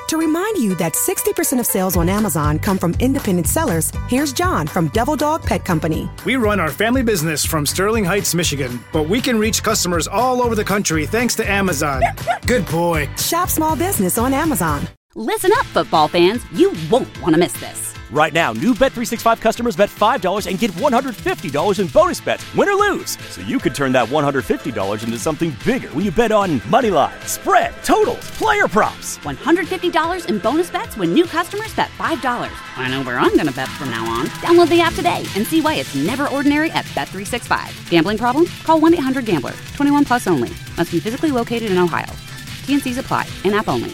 To remind you that 60% of sales on Amazon come from independent sellers, here's John from Devil Dog Pet Company. We run our family business from Sterling Heights, Michigan, but we can reach customers all over the country thanks to Amazon. Good boy. Shop small business on Amazon. Listen up, football fans. You won't want to miss this. Right now, new Bet365 customers bet $5 and get $150 in bonus bets, win or lose. So you could turn that $150 into something bigger when you bet on money line, spread, totals, player props. $150 in bonus bets when new customers bet $5. I know where I'm going to bet from now on. Download the app today and see why it's never ordinary at Bet365. Gambling problem? Call 1-800-GAMBLER. 21 plus only. Must be physically located in Ohio. T&Cs apply. In-app only.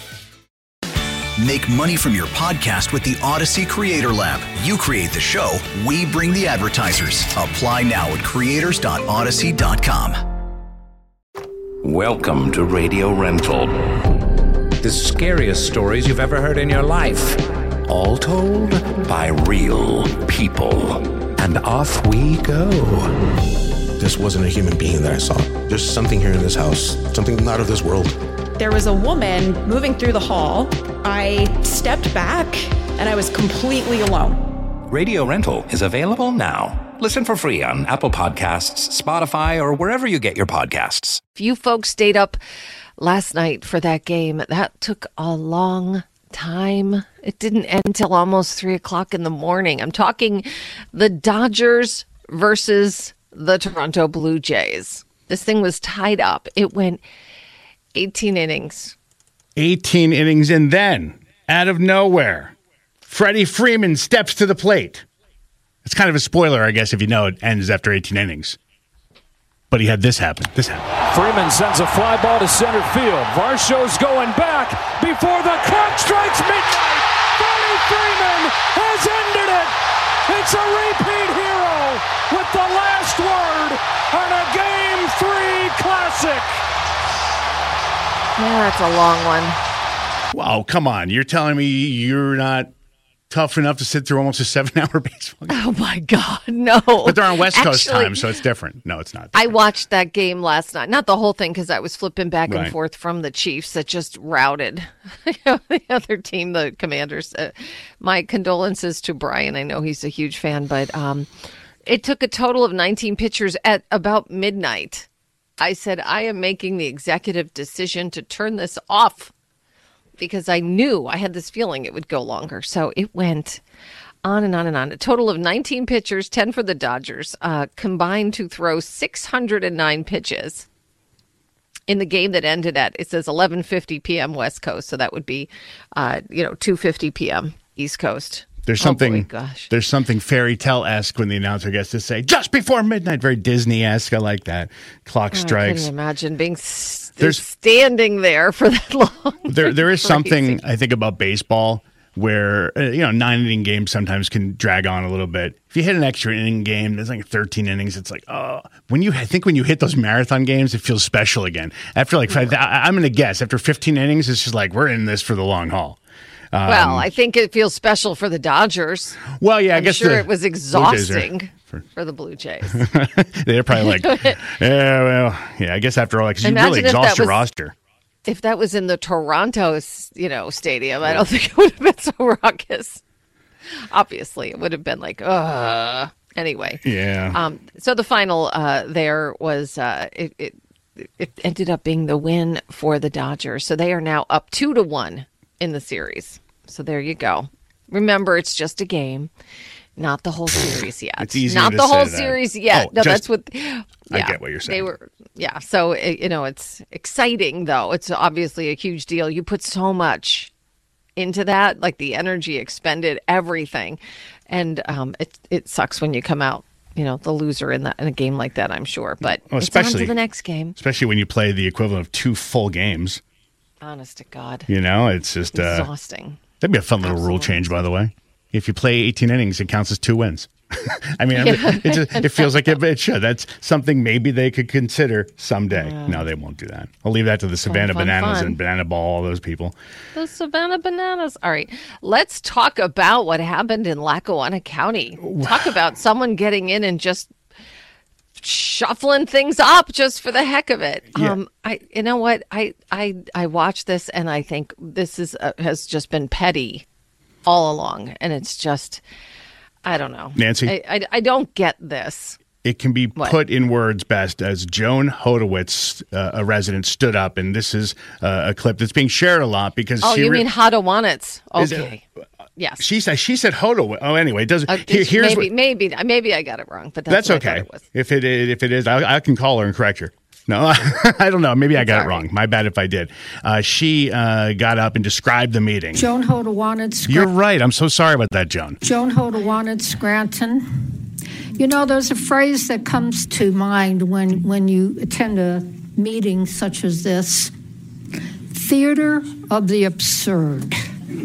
Make money from your podcast with the Odyssey Creator Lab. You create the show, we bring the advertisers. Apply now at creators.odyssey.com. Welcome to Radio Rental. The scariest stories you've ever heard in your life. All told by real people. And off we go. This wasn't a human being that I saw. There's something here in this house, something not of this world. There was a woman moving through the hall. I stepped back and I was completely alone. Radio Rental is available now. Listen for free on Apple Podcasts, Spotify, or wherever you get your podcasts. You folks stayed up last night for that game. That took a long time. It didn't end until almost 3 o'clock in the morning. I'm talking the Dodgers versus the Toronto Blue Jays. This thing was tied up. It went 18 innings. 18 innings, and then, out of nowhere, Freddie Freeman steps to the plate. It's kind of a spoiler, I guess, if you know it ends after 18 innings. But he had this happen. Freeman sends a fly ball to center field. Varsho's going back before the clock strikes midnight. Freddie Freeman has ended it. It's a repeat hero with the last word on a Game 3 classic. Yeah, that's a long one. Wow, come on. You're telling me you're not tough enough to sit through almost a 7-hour baseball game? Oh, my God, no. But they're on West Coast time, so it's different. No, it's not. I watched that game last night. Not the whole thing, because I was flipping back and forth from the Chiefs that just routed the other team, the Commanders. My condolences to Brian. I know he's a huge fan, but it took a total of 19 pitchers at about midnight. I said, I am making the executive decision to turn this off because I knew, I had this feeling it would go longer. So it went on and on and on. A total of 19 pitchers, 10 for the Dodgers, combined to throw 609 pitches in the game that ended at, it says 11:50 p.m. West Coast. So that would be, 2:50 p.m. East Coast. There's something fairy tale-esque when the announcer gets to say, just before midnight, very Disney-esque. I like that. Clock strikes. I couldn't imagine being standing there for that long. There is something, I think, about baseball where, 9-inning games sometimes can drag on a little bit. If you hit an extra inning game, there's like 13 innings, it's like, when you hit those marathon games, it feels special again. After I'm going to guess, after 15 innings, it's just like, we're in this for the long haul. Well, I think it feels special for the Dodgers. Well, yeah, I I'm guess sure it was exhausting for the Blue Jays. They're probably like, I guess after all, because you really exhaust your roster. If that was in the Toronto, stadium, I don't think it would have been so raucous. Obviously, it would have been like, anyway. Yeah. So the final there was it ended up being the win for the Dodgers. So they are now up 2-1 in the series. So there you go. Remember, it's just a game, not the whole series yet. It's easy not to the say whole that. series yet. No, that's what. Yeah, I get what you're saying. So it's exciting though. It's obviously a huge deal. You put so much into that, like the energy expended, everything, and it sucks when you come out, the loser in a game like that. I'm sure, but especially it's on to the next game. Especially when you play the equivalent of 2 full games. Honest to God. It's just exhausting. That'd be a fun little rule change, by the way. If you play 18 innings, it counts as 2 wins. I mean, it feels like it should. That's something maybe they could consider someday. No, they won't do that. I'll leave that to the Savannah Bananas and Banana Ball, all those people. The Savannah Bananas. All right. Let's talk about what happened in Lackawanna County. Talk about someone getting in and just shuffling things up just for the heck of it. Yeah. You know what? I watch this and I think this has just been petty all along, and it's just, I don't know, Nancy. I don't get this. It can be put in words best as Joan Hodowitz, a resident, stood up, and this is a clip that's being shared a lot because. Oh, you mean Hodowitz? Okay. Yes. She said Hodowitz. Oh, anyway, it doesn't. Maybe I got it wrong, but that's okay. I thought it was. If it is, I can call her and correct her. No, I don't know. Maybe I got it wrong. My bad if I did. She got up and described the meeting. Joan Hodowitz. You're right. I'm so sorry about that, Joan. Joan Hodowitz, Scranton. You know, there's a phrase that comes to mind when you attend a meeting such as this: theater of the absurd.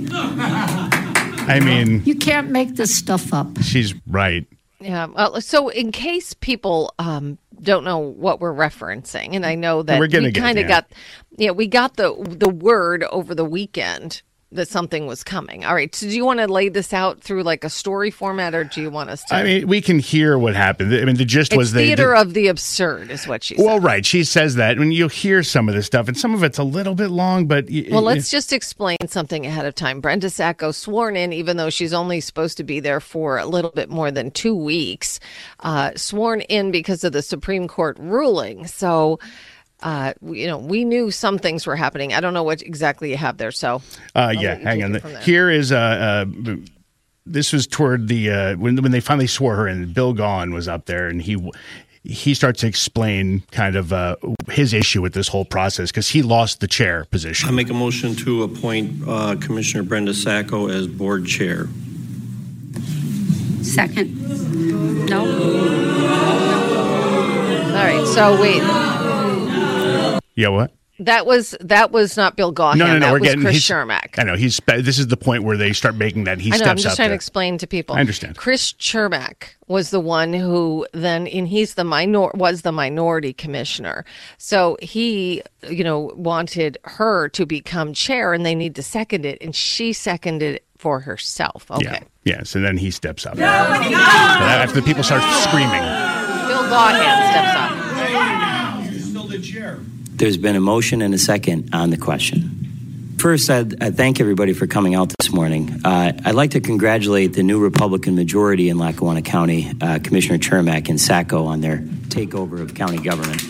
I mean, you can't make this stuff up. She's right. Yeah. Well, so in case people don't know what we're referencing, and I know that we kind of we got the word over the weekend that something was coming. All right. So do you want to lay this out through like a story format, or do you want us to? I mean, we can hear what happened. I mean, the gist was theater of the absurd is what she said. Well, right. She says that when you'll hear some of this stuff, and some of it's a little bit long, but let's just explain something ahead of time. Brenda Sacco sworn in, even though she's only supposed to be there for a little bit more than 2 weeks, sworn in because of the Supreme Court ruling. So. We knew some things were happening. I don't know what exactly you have there. So, hang on. Here is this was toward the when they finally swore her in. Bill Gaughan was up there, and he starts to explain kind of his issue with this whole process because he lost the chair position. I make a motion to appoint Commissioner Brenda Sacco as board chair. Second. No. All right. So wait. Yeah, what? That was not Bill Gaughan. No. That we're was getting Chris Schermack. I know this is the point where they start making that he steps up. I'm just trying to explain to people. I understand. Chris Schermack was the one who then, and was the minority commissioner. So he, wanted her to become chair, and they need to second it, and she seconded it for herself. Okay. Yeah. So then he steps up. After the people start screaming, Bill Gaughan steps up. Still the chair. There's been a motion and a second on the question. First, I thank everybody for coming out this morning. I'd like to congratulate the new Republican majority in Lackawanna County, Commissioner Chermak and Sacco, on their takeover of county government.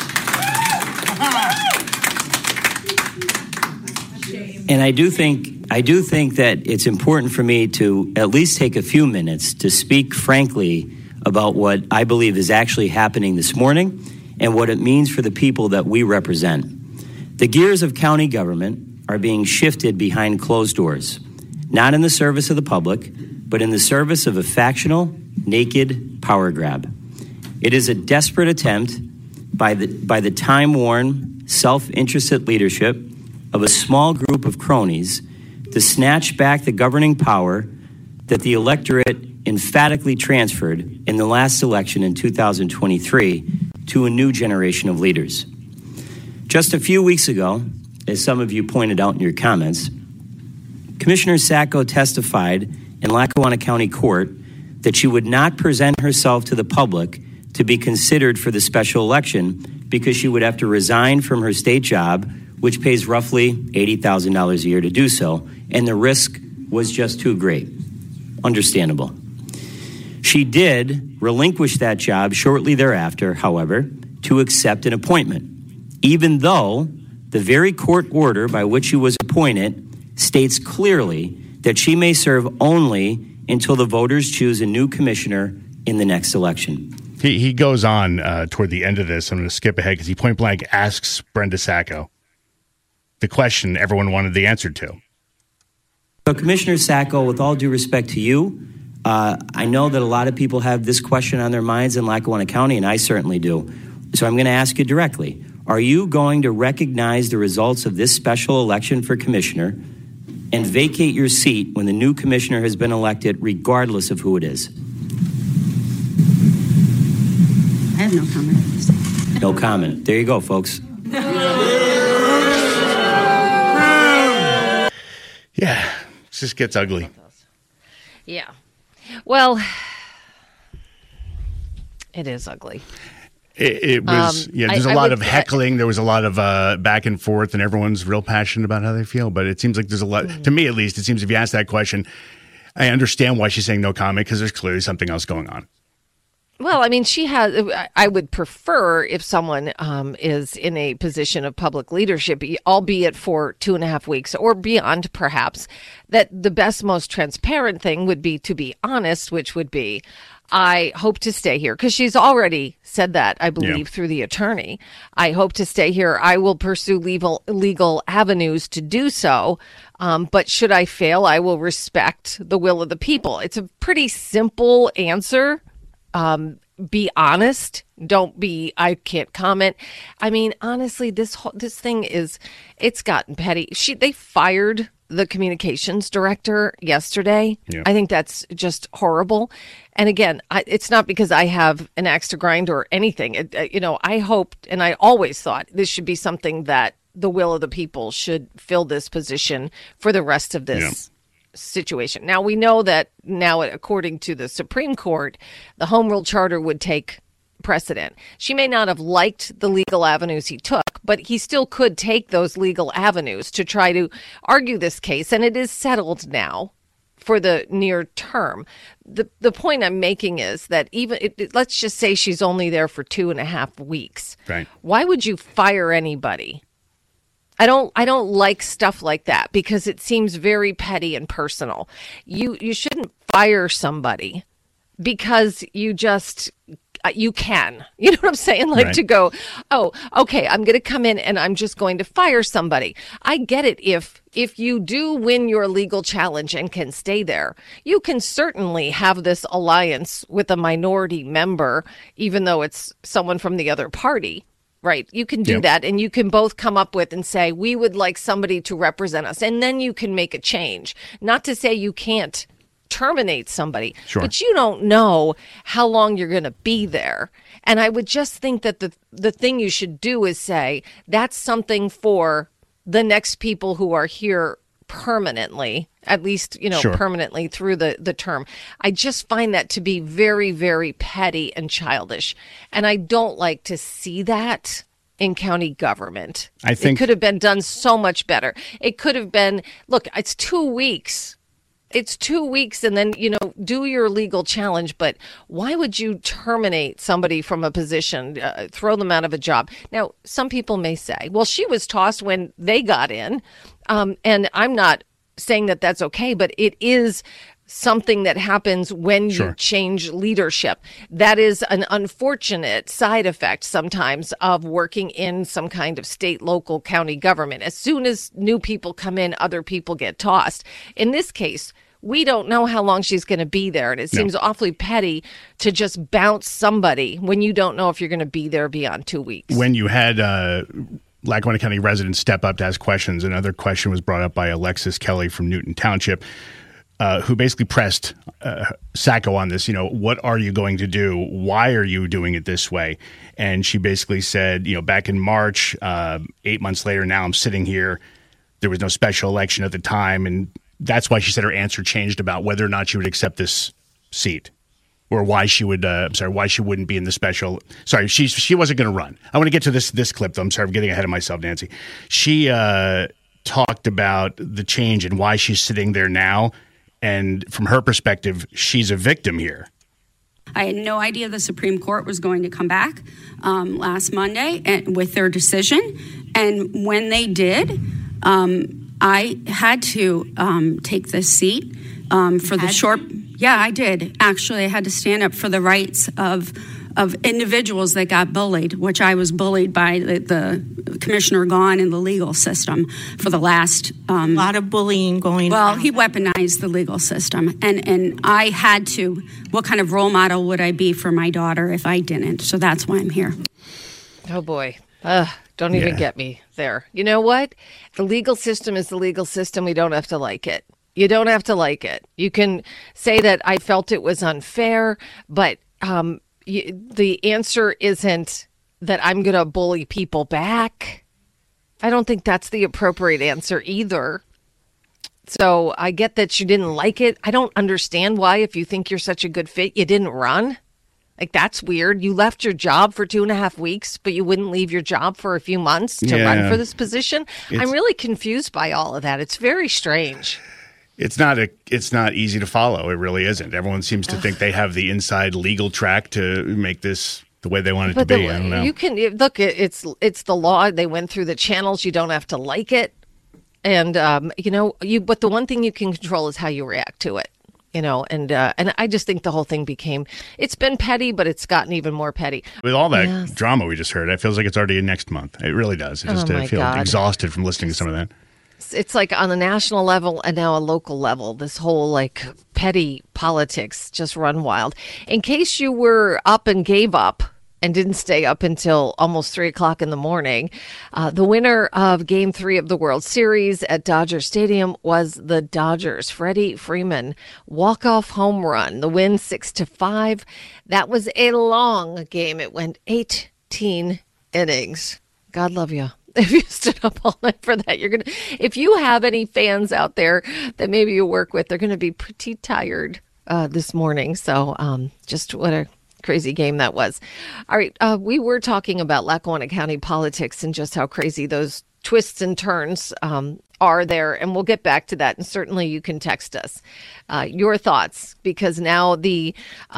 And I do think that it's important for me to at least take a few minutes to speak frankly about what I believe is actually happening this morning and what it means for the people that we represent. The gears of county government are being shifted behind closed doors, not in the service of the public, but in the service of a factional, naked power grab. It is a desperate attempt by the time-worn, self-interested leadership of a small group of cronies to snatch back the governing power that the electorate emphatically transferred in the last election in 2023 to a new generation of leaders. Just a few weeks ago, as some of you pointed out in your comments, Commissioner Sacco testified in Lackawanna County Court that she would not present herself to the public to be considered for the special election because she would have to resign from her state job, which pays roughly $80,000 a year to do so, and the risk was just too great. Understandable. She did relinquish that job shortly thereafter, however, to accept an appointment, even though the very court order by which she was appointed states clearly that she may serve only until the voters choose a new commissioner in the next election. He goes on toward the end of this. I'm going to skip ahead because he point blank asks Brenda Sacco the question everyone wanted the answer to. So, Commissioner Sacco, with all due respect to you, I know that a lot of people have this question on their minds in Lackawanna County, and I certainly do. So I'm going to ask you directly. Are you going to recognize the results of this special election for commissioner and vacate your seat when the new commissioner has been elected, regardless of who it is? I have no comment. No comment. There you go, folks. Yeah, it just gets ugly. Yeah. Well, it is ugly. It was, there's a lot of heckling. There was a lot of back and forth, and everyone's real passionate about how they feel. But it seems like there's a lot, to me at least, it seems if you ask that question, I understand why she's saying no comment because there's clearly something else going on. Well, I mean, I would prefer if someone is in a position of public leadership, albeit for 2.5 weeks or beyond, perhaps, that the best, most transparent thing would be to be honest, which would be, I hope to stay here, because she's already said that, I believe, through the attorney. I hope to stay here. I will pursue legal avenues to do so. But should I fail, I will respect the will of the people. It's a pretty simple answer. Be honest. Don't be, I can't comment. I mean, honestly, this thing it's gotten petty. They fired the communications director yesterday. Yeah. I think that's just horrible. And again, it's not because I have an axe to grind or anything. I hoped, and I always thought this should be something that the will of the people should fill this position for the rest of this situation. Now, we know that now, according to the Supreme Court, the Home Rule Charter would take precedent. She may not have liked the legal avenues he took, but he still could take those legal avenues to try to argue this case, and it is settled now for the near term. The point I'm making is that let's just say she's only there for 2.5 weeks. Right. Why would you fire anybody? I don't like stuff like that because it seems very petty and personal. You shouldn't fire somebody because you can. You know what I'm saying? Like, right. To go, oh, okay, I'm going to come in and I'm just going to fire somebody. I get it. If you do win your legal challenge and can stay there, you can certainly have this alliance with a minority member, even though it's someone from the other party. Right. You can do that, and you can both come up with and say, we would like somebody to represent us. And then you can make a change. Not to say you can't terminate somebody, but you don't know how long you're going to be there. And I would just think that the thing you should do is say, that's something for the next people who are here permanently, at least, permanently through the term. I just find that to be very, very petty and childish. And I don't like to see that in county government. I think it could have been done so much better. It could have been, look, it's 2 weeks. It's 2 weeks, and then, do your legal challenge. But why would you terminate somebody from a position, throw them out of a job? Now, some people may say, well, she was tossed when they got in. And I'm not saying that that's okay, but it is something that happens when you change leadership. That is an unfortunate side effect sometimes of working in some kind of state, local, county government. As soon as new people come in, other people get tossed. In this case, we don't know how long she's going to be there. And it seems awfully petty to just bounce somebody when you don't know if you're going to be there beyond 2 weeks. When you had Lackawanna County residents step up to ask questions, another question was brought up by Alexis Kelly from Newton Township, who basically pressed Sacco on this. What are you going to do? Why are you doing it this way? And she basically said, back in March, 8 months later, now I'm sitting here. There was no special election at the time. And that's why she said her answer changed about whether or not she would accept this seat. Or why she would, why she wouldn't be in the special. Sorry, she wasn't going to run. I want to get to this clip, though. I'm sorry, I'm getting ahead of myself, Nancy. She talked about the change and why she's sitting there now. And from her perspective, she's a victim here. I had no idea the Supreme Court was going to come back last Monday with their decision. And when they did, I had to take this seat for the short... Yeah, I did. Actually, I had to stand up for the rights of individuals that got bullied, which I was bullied by the Commissioner Gahn in the legal system for the last... a lot of bullying going on. Well, he weaponized the legal system. And I had to... What kind of role model would I be for my daughter if I didn't? So that's why I'm here. Oh, boy. Don't even get me there. You know what? The legal system is the legal system. We don't have to like it. You don't have to like it. You can say that I felt it was unfair, but the answer isn't that I'm going to bully people back. I don't think that's the appropriate answer either. So I get that you didn't like it. I don't understand why, if you think you're such a good fit, you didn't run. Like, that's weird. You left your job for 2.5 weeks, but you wouldn't leave your job for a few months to run for this position. I'm really confused by all of that. It's very strange. It's not easy to follow. It really isn't. Everyone seems to think they have the inside legal track to make this the way they want it to be. I don't know. You can look. It's the law. They went through the channels. You don't have to like it, and But the one thing you can control is how you react to it. And I just think the whole thing it's been petty, but it's gotten even more petty. With all that drama we just heard, it feels like it's already next month. It really does. I feel exhausted from listening to some of that. It's like on a national level and now a local level, this whole like petty politics just run wild. In case you were up and gave up and didn't stay up until almost 3 o'clock in the morning, the winner of Game 3 of the World Series at Dodger Stadium was the Dodgers. Freddie Freeman, walk-off home run, the win 6-5. That was a long game. It went 18 innings. God love you. If you stood up all night for that, if you have any fans out there that maybe you work with, they're going to be pretty tired this morning. So just what a crazy game that was. All right. We were talking about Lackawanna County politics and just how crazy those twists and turns are there. And we'll get back to that. And certainly you can text us your thoughts, because now the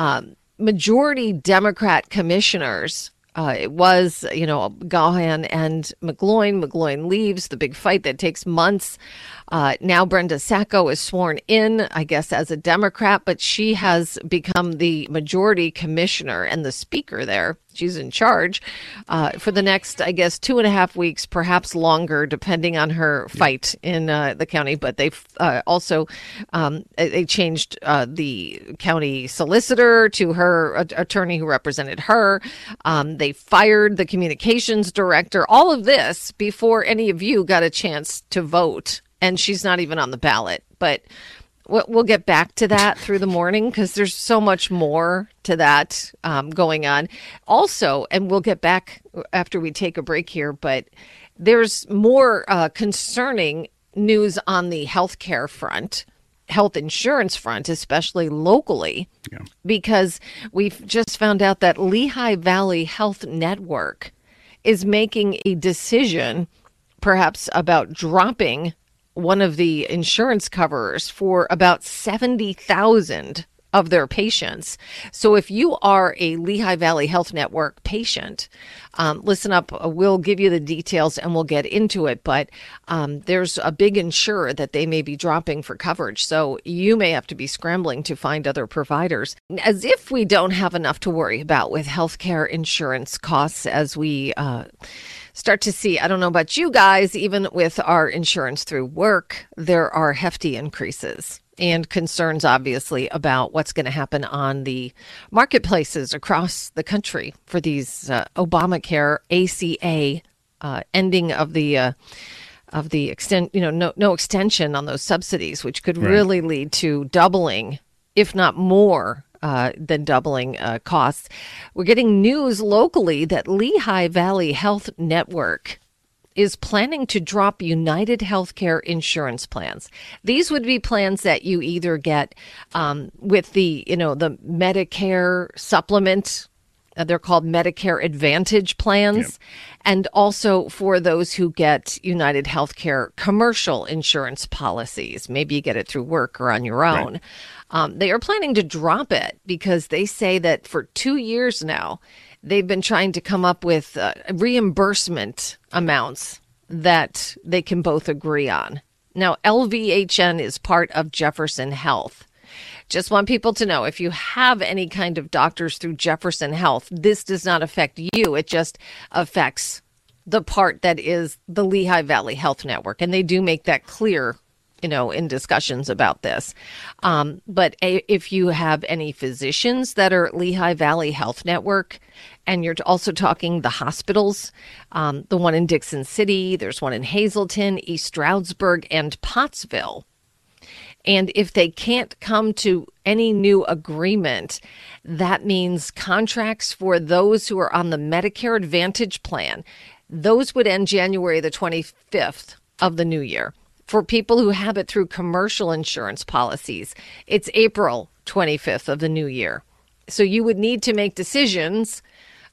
majority Democrat commissioners, it was, Gahan and McGloin. McGloin leaves, the big fight that takes months. Now Brenda Sacco is sworn in, I guess, as a Democrat, but she has become the majority commissioner and the speaker there. She's in charge for the next, I guess, 2.5 weeks, perhaps longer, depending on her fight in the county. But they've also they changed the county solicitor to her attorney who represented her. They fired the communications director. All of this before any of you got a chance to vote. And she's not even on the ballot. But we'll get back to that through the morning, because there's so much more to that going on. Also, and we'll get back after we take a break here, but there's more concerning news on the healthcare front, health insurance front, especially locally, because we've just found out that Lehigh Valley Health Network is making a decision, perhaps about dropping one of the insurance coverers for about 70,000 of their patients. So if you are a Lehigh Valley Health Network patient, listen up. We'll give you the details and we'll get into it. But there's a big insurer that they may be dropping for coverage. So you may have to be scrambling to find other providers. As if we don't have enough to worry about with healthcare insurance costs as we start to see, I don't know about you guys, even with our insurance through work, there are hefty increases and concerns, obviously, about what's going to happen on the marketplaces across the country for these Obamacare, ACA, ending of the extent, no extension on those subsidies, which could really lead to doubling, if not more, than doubling costs. We're getting news locally that Lehigh Valley Health Network is planning to drop United Healthcare insurance plans. These would be plans that you either get with the Medicare supplement. They're called Medicare Advantage plans. And also for those who get United Healthcare commercial insurance policies. Maybe you get it through work or on your own. They are planning to drop it because they say that for 2 years now, they've been trying to come up with reimbursement amounts that they can both agree on. Now, LVHN is part of Jefferson Health. Just want people to know, if you have any kind of doctors through Jefferson Health, this does not affect you. It just affects the part that is the Lehigh Valley Health Network. And they do make that clear, in discussions about this. But if you have any physicians that are Lehigh Valley Health Network, and you're also talking the hospitals, the one in Dixon City, there's one in Hazleton, East Stroudsburg, and Pottsville. And if they can't come to any new agreement, that means contracts for those who are on the Medicare Advantage plan, those would end January the 25th of the new year. For people who have it through commercial insurance policies, it's April 25th of the new year. So you would need to make decisions.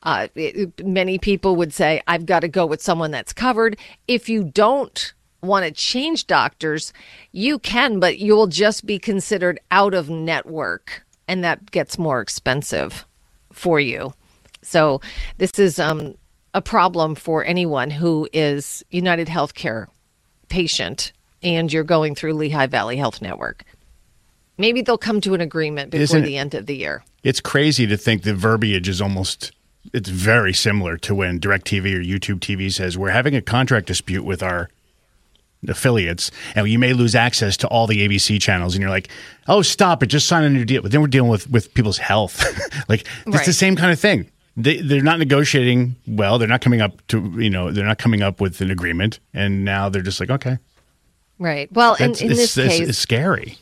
Many people would say, I've got to go with someone that's covered. If you don't want to change doctors, you can, but you'll just be considered out of network, and that gets more expensive for you. So this is a problem for anyone who is United Healthcare patient and you're going through Lehigh Valley Health Network. Maybe they'll come to an agreement before the end of the year. It's crazy to think the verbiage is it's very similar to when DirecTV or YouTube TV says we're having a contract dispute with our affiliates and you may lose access to all the ABC channels, and you're like, oh, stop it, just sign a new deal. But then we're dealing with people's health. Like, it's the same kind of thing. They're not negotiating well. They're not coming up with an agreement, and now they're just like, okay. Right. Well, in this case, it's scary.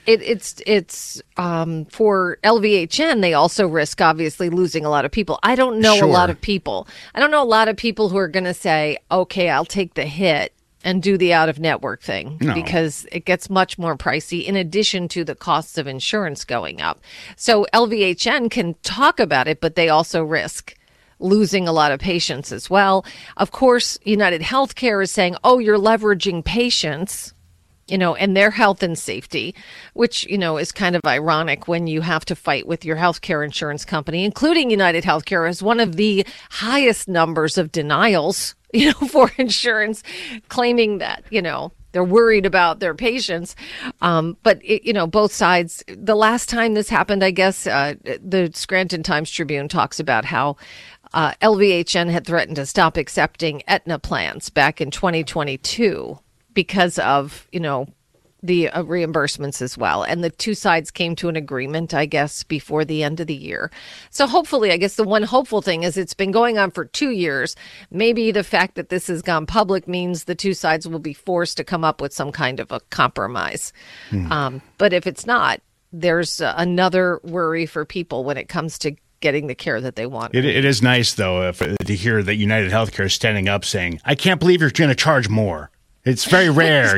It's for LVHN, they also risk obviously losing a lot of people. I don't know a lot of people. I don't know a lot of people who are going to say, okay, I'll take the hit and do the out-of-network thing, because it gets much more pricey in addition to the costs of insurance going up. So LVHN can talk about it, but they also risk losing a lot of patients as well. Of course, United Healthcare is saying, oh, you're leveraging patients, and their health and safety, which, is kind of ironic when you have to fight with your healthcare insurance company, including United Healthcare, as one of the highest numbers of denials for insurance, claiming that, they're worried about their patients. But, both sides, the last time this happened, I guess, the Scranton Times-Tribune talks about how LVHN had threatened to stop accepting Aetna plans back in 2022 because of, the reimbursements as well. And the two sides came to an agreement, I guess, before the end of the year. So hopefully, I guess the one hopeful thing is it's been going on for 2 years. Maybe the fact that this has gone public means the two sides will be forced to come up with some kind of a compromise. But if it's not, there's another worry for people when it comes to getting the care that they want. It is nice, though, to hear that United Healthcare is standing up saying, I can't believe you're going to charge more. It's very rare,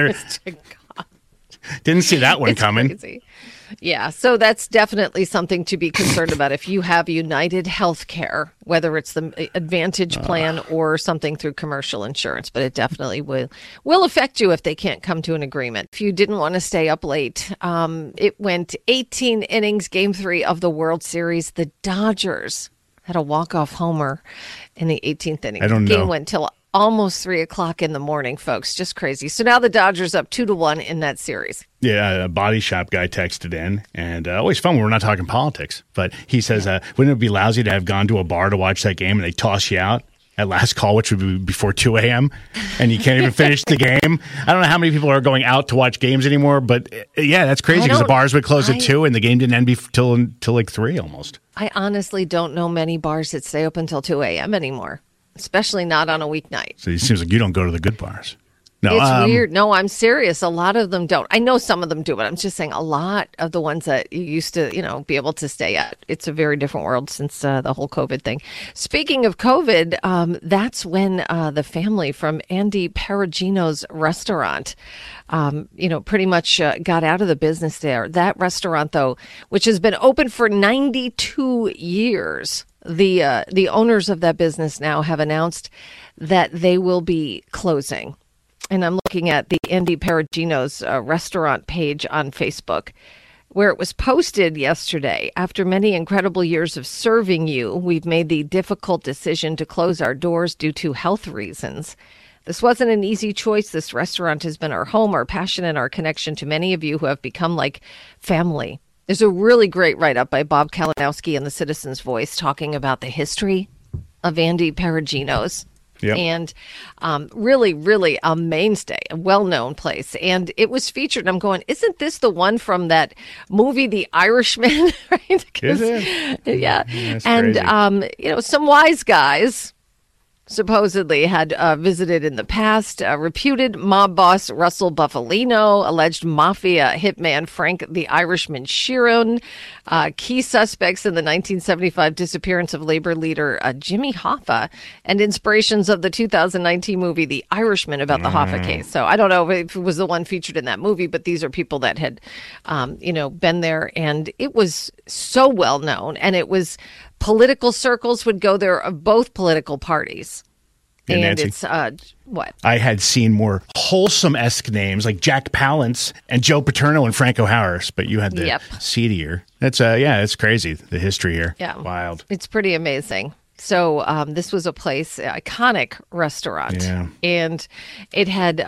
Didn't see that one coming. Crazy. Yeah, so that's definitely something to be concerned about if you have United Healthcare, whether it's the Advantage plan or something through commercial insurance. But it definitely will affect you if they can't come to an agreement. If you didn't want to stay up late, it went 18 innings, Game 3 of the World Series. The Dodgers had a walk-off homer in the 18th inning. I don't know. The game went till almost 3 o'clock in the morning, folks. Just crazy. So now the Dodgers up 2-1 in that series. Yeah, a body shop guy texted in, and always fun when we're not talking politics. But he says, wouldn't it be lousy to have gone to a bar to watch that game and they toss you out at last call, which would be before 2 a.m., and you can't even finish the game? I don't know how many people are going out to watch games anymore, but yeah, that's crazy because the bars would close at 2 and the game didn't end till like 3 almost. I honestly don't know many bars that stay open until 2 a.m. anymore. Especially not on a weeknight. So it seems like you don't go to the good bars. No, it's weird. No, I'm serious. A lot of them don't. I know some of them do, but I'm just saying a lot of the ones that you used to, be able to stay at. It's a very different world since the whole COVID thing. Speaking of COVID, that's when the family from Andy Perugino's restaurant, pretty much got out of the business there. That restaurant, though, which has been open for 92 years, the owners of that business now have announced that they will be closing. And I'm looking at the Andy Perugino's restaurant page on Facebook, where it was posted yesterday. After many incredible years of serving you, we've made the difficult decision to close our doors due to health reasons. This wasn't an easy choice. This restaurant has been our home, our passion, and our connection to many of you who have become like family. There's a really great write-up by Bob Kalinowski in the Citizen's Voice talking about the history of Andy Perugino's. Yep. And really, really a mainstay, a well-known place. And it was featured. I'm going, isn't this the one from that movie, The Irishman? Right? Is it? Yeah. That's and, crazy. some wise guys supposedly had visited in the past. Reputed mob boss Russell Buffalino, alleged mafia hitman Frank the Irishman Sheeran, key suspects in the 1975 disappearance of labor leader Jimmy Hoffa, and inspirations of the 2019 movie The Irishman about the Hoffa case. So I don't know if it was the one featured in that movie, but these are people that had, been there, and it was so well known, and it was political circles would go there of both political parties. Yeah, and Nancy, it's what? I had seen more wholesome-esque names like Jack Palance and Joe Paterno and Franco Harris, but you had the seedier. That's it's crazy, the history here. Yeah. Wild. It's pretty amazing. So this was a place, an iconic restaurant. Yeah. And it had,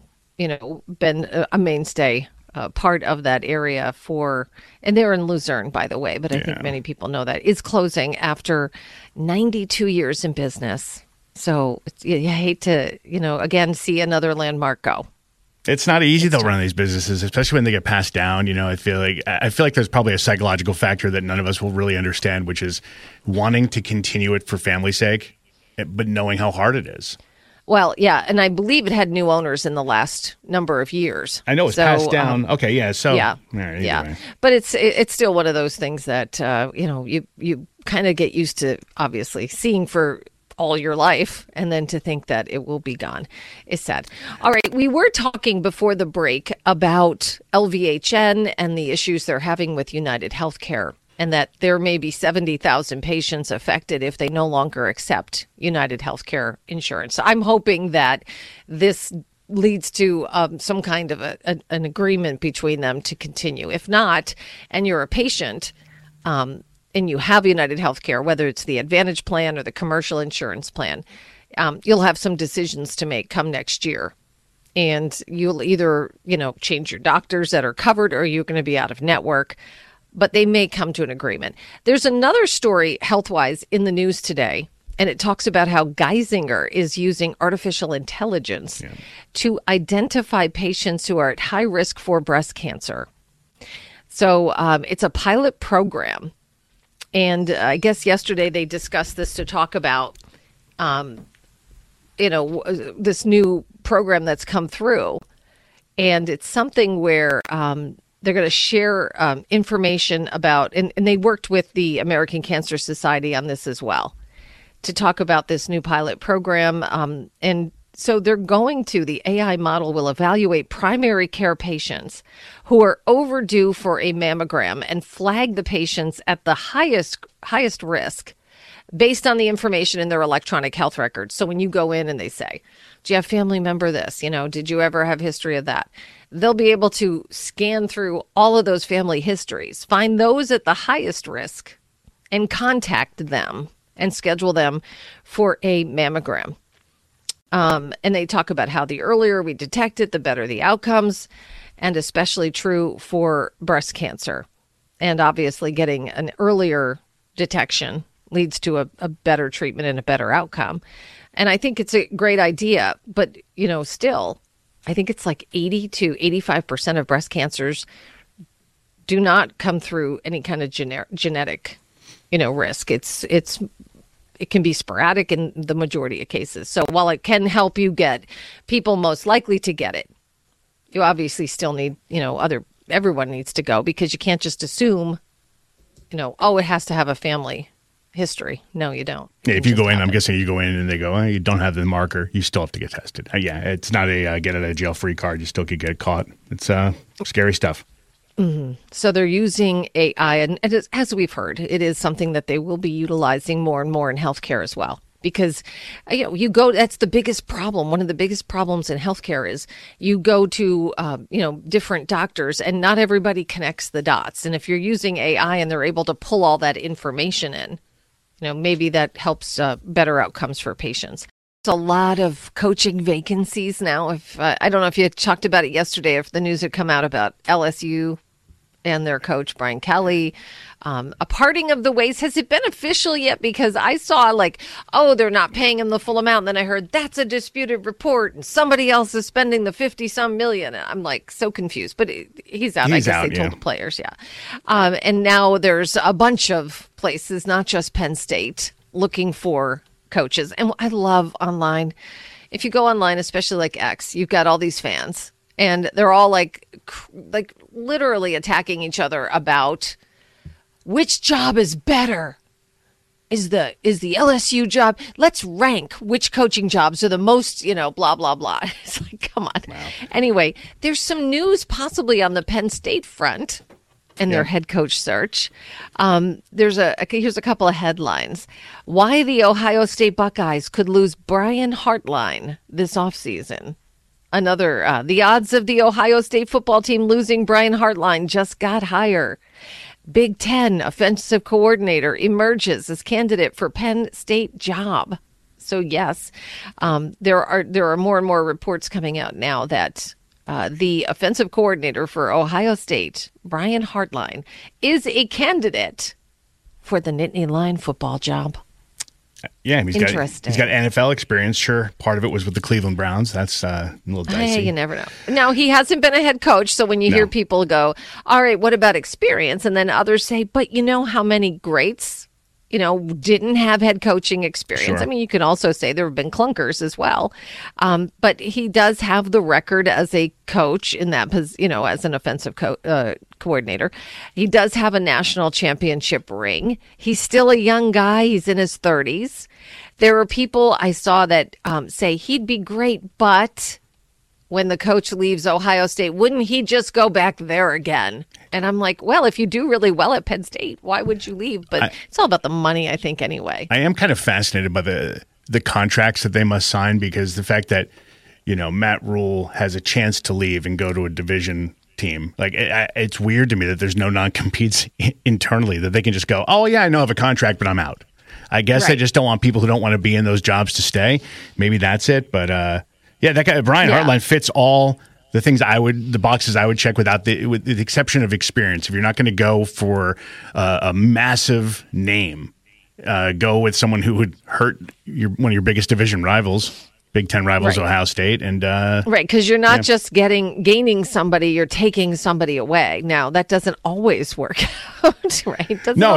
been a mainstay part of that area and they're in Luzerne, by the way, but I think many people know that, is closing after 92 years in business. So you hate to, again, see another landmark go. It's not easy though, running these businesses, especially when they get passed down. I feel like there's probably a psychological factor that none of us will really understand, which is wanting to continue it for family's sake, but knowing how hard it is. Well, yeah, and I believe it had new owners in the last number of years. I know it's passed down. Okay, yeah. So yeah. But it's still one of those things that you kind of get used to, obviously, seeing for all your life, and then to think that it will be gone is sad. All right, we were talking before the break about LVHN and the issues they're having with United Healthcare, and that there may be 70,000 patients affected if they no longer accept United Healthcare insurance. I'm hoping that this leads to some kind of an agreement between them to continue. If not, and you're a patient, and you have United Healthcare, whether it's the Advantage plan or the commercial insurance plan, you'll have some decisions to make come next year. And you'll either, change your doctors that are covered, or you're going to be out of network. But they may come to an agreement. There's another story health-wise in the news today, and it talks about how Geisinger is using artificial intelligence to identify patients who are at high risk for breast cancer. So it's a pilot program. And I guess yesterday they discussed this to talk about, this new program that's come through. And it's something where they're going to share information about, and they worked with the American Cancer Society on this as well, to talk about this new pilot program. And so the AI model will evaluate primary care patients who are overdue for a mammogram and flag the patients at the highest risk based on the information in their electronic health records. So when you go in and they say, do you have family member this? Did you ever have history of that? They'll be able to scan through all of those family histories, find those at the highest risk, and contact them and schedule them for a mammogram. And they talk about how the earlier we detect it, the better the outcomes, and especially true for breast cancer. And obviously getting an earlier detection leads to a better treatment and a better outcome. And I think it's a great idea, but, still, I think it's like 80 to 85% of breast cancers do not come through any kind of genetic, risk. It can be sporadic in the majority of cases. So while it can help you get people most likely to get it, you obviously still need, everyone needs to go, because you can't just assume, it has to have a family history. No, you don't. Yeah, if you go in, I'm guessing you go in and they go, you don't have the marker, you still have to get tested. It's not a get out of jail free card. You still could get caught. It's scary stuff. Mm-hmm. So they're using AI, and as we've heard, it is something that they will be utilizing more and more in healthcare as well. Because, that's the biggest problem. One of the biggest problems in healthcare is you go to, different doctors, and not everybody connects the dots. And if you're using AI and they're able to pull all that information in, maybe that helps better outcomes for patients. There's a lot of coaching vacancies now. I don't know if you talked about it yesterday, if the news had come out about LSU and their coach, Brian Kelly, a parting of the ways. Has it been official yet? Because I saw they're not paying him the full amount. And then I heard that's a disputed report and somebody else is spending the 50-some million. And I'm so confused, but he's out. I guess they told the players. Yeah. And now there's a bunch of places, not just Penn State, looking for coaches. And I love online. If you go online, especially like X, you've got all these fans and they're all like literally attacking each other about which job is better. Is the LSU job? Let's rank which coaching jobs are the most, blah, blah, blah. It's like, come on. Wow. Anyway, there's some news possibly on the Penn State front in their head coach search. Here's a couple of headlines. Why the Ohio State Buckeyes could lose Brian Hartline this offseason. Another, the odds of the Ohio State football team losing Brian Hartline just got higher. Big Ten offensive coordinator emerges as candidate for Penn State job. So yes, there are more and more reports coming out now that the offensive coordinator for Ohio State, Brian Hartline, is a candidate for the Nittany Lion football job. Yeah, he's got NFL experience. Sure, part of it was with the Cleveland Browns. That's a little dicey. Hey, you never know. Now, he hasn't been a head coach, so when you hear people go, all right, what about experience? And then others say, but you know how many greats, didn't have head coaching experience. Sure. I mean, you can also say there have been clunkers as well. But he does have the record as a coach in that, as an offensive coordinator. He does have a national championship ring. He's still a young guy. He's in his 30s. There are people I saw that say he'd be great, but when the coach leaves Ohio State, wouldn't he just go back there again? And I'm like, well, if you do really well at Penn State, why would you leave? But it's all about the money, I think, anyway. I am kind of fascinated by the contracts that they must sign, because the fact that, Matt Rule has a chance to leave and go to a division team. Like, it's weird to me that there's no non-competes internally, that they can just go, oh, yeah, I know I have a contract, but I'm out. I guess I just don't want people who don't want to be in those jobs to stay. Maybe that's it. But, yeah, that guy, Brian Hartline, fits all the things the boxes I would check with the exception of experience. If you're not going to go for a massive name, go with someone who would hurt one of your biggest division rivals. Big Ten rivals, Ohio State, and right, because you're not just gaining somebody, you're taking somebody away. Now that doesn't always work out, right?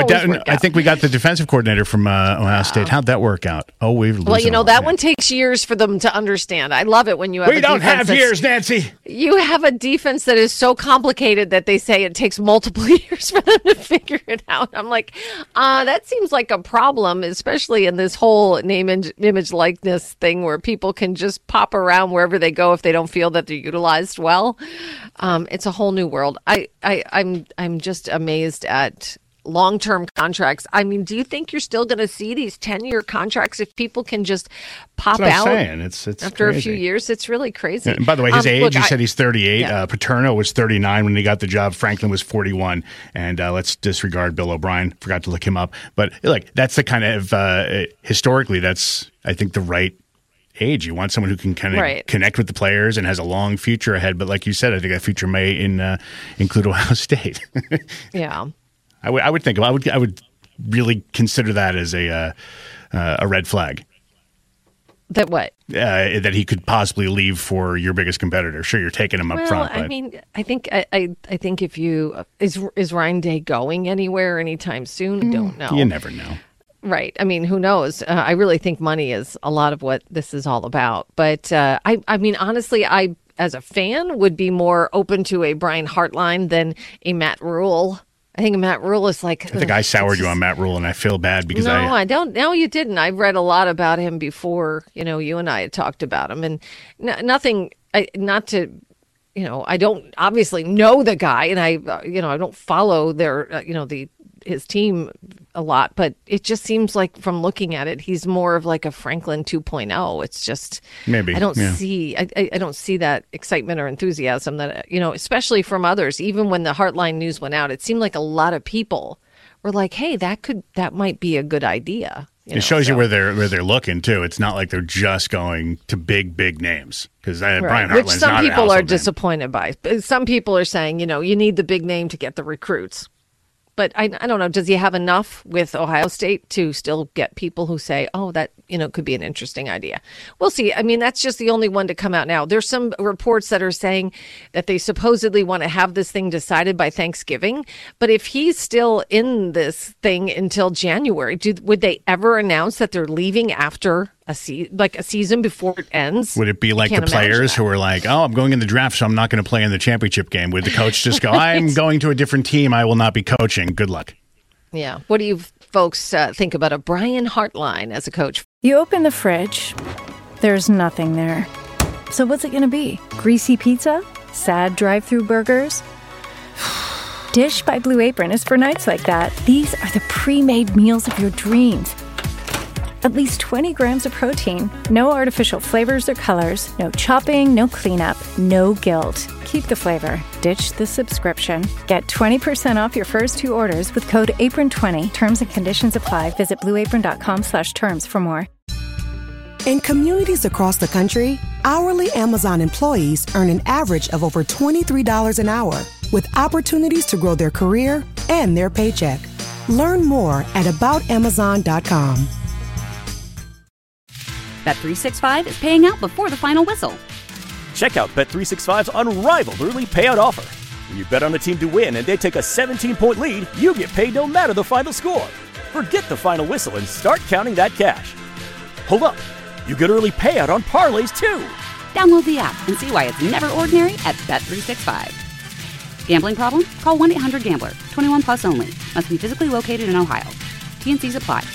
I think we got the defensive coordinator from Ohio State. How'd that work out? Oh, that one takes years for them to understand. I love it when you have. We don't have years, Nancy. You have a defense that is so complicated that they say it takes multiple years for them to figure it out. I'm like, that seems like a problem, especially in this whole name, image, likeness thing where people can just pop around wherever they go if they don't feel that they're utilized well. It's a whole new world. I'm just amazed at long-term contracts. I mean, do you think you're still going to see these 10-year contracts if people can just pop out it's after crazy. A few years? It's really crazy. And by the way, his age, you said he's 38. Yeah. Paterno was 39 when he got the job. Franklin was 41. And let's disregard Bill O'Brien. Forgot to look him up. But that's the kind of, historically, that's, I think, the right age. You want someone who can kind of connect with the players and has a long future ahead. But like you said, I think that future may include Ohio State. Yeah. I would really consider that as a red flag. That what? That he could possibly leave for your biggest competitor. Sure, you're taking him up front. I mean, I think if you is Ryan Day going anywhere anytime soon? Don't know. You never know. Right. I mean, who knows? I really think money is a lot of what this is all about. But I mean, honestly, I, as a fan, would be more open to a Brian Hartline than a Matt Rule. I think Matt Rule is like... I think I soured you on Matt Rule, and I feel bad because I don't. No, you didn't. I've read a lot about him before, you and I had talked about him. And nothing, not to... I don't obviously know the guy, and I don't follow their, his team a lot, but it just seems like from looking at it, he's more of like a Franklin 2.0. It's just maybe I don't see that excitement or enthusiasm that especially from others. Even when the Hartline news went out, it seemed like a lot of people were like, "Hey, that might be a good idea." It shows you where they're looking too. It's not like they're just going to big names because Brian Hartline's which some people are name. Disappointed by. Some people are saying, you need the big name to get the recruits. But I don't know. Does he have enough with Ohio State to still get people who say, oh, that, could be an interesting idea? We'll see. I mean, that's just the only one to come out now. There's some reports that are saying that they supposedly want to have this thing decided by Thanksgiving. But if he's still in this thing until January, would they ever announce that they're leaving after a season before it ends? Would it be like the players who are like, oh, I'm going in the draft, so I'm not going to play in the championship game? Would the coach just go, I'm going to a different team, I will not be coaching. Good luck. Yeah. What do you folks think about a Brian Hartline as a coach? You open the fridge, there's nothing there. So what's it going to be? Greasy pizza? Sad drive-through burgers? Dish by Blue Apron is for nights like that. These are the pre-made meals of your dreams. At least 20 grams of protein, no artificial flavors or colors, no chopping, no cleanup, no guilt. Keep the flavor. Ditch the subscription. Get 20% off your first 2 orders with code APRON20. Terms and conditions apply. Visit blueapron.com/terms for more. In communities across the country, hourly Amazon employees earn an average of over $23 an hour, with opportunities to grow their career and their paycheck. Learn more at aboutamazon.com. Bet365 is paying out before the final whistle. Check out Bet365's unrivaled early payout offer. When you bet on a team to win and they take a 17-point lead, you get paid no matter the final score. Forget the final whistle and start counting that cash. Hold up. You get early payout on parlays, too. Download the app and see why it's never ordinary at Bet365. Gambling problem? Call 1-800-GAMBLER. 21 plus only. Must be physically located in Ohio. T&Cs apply.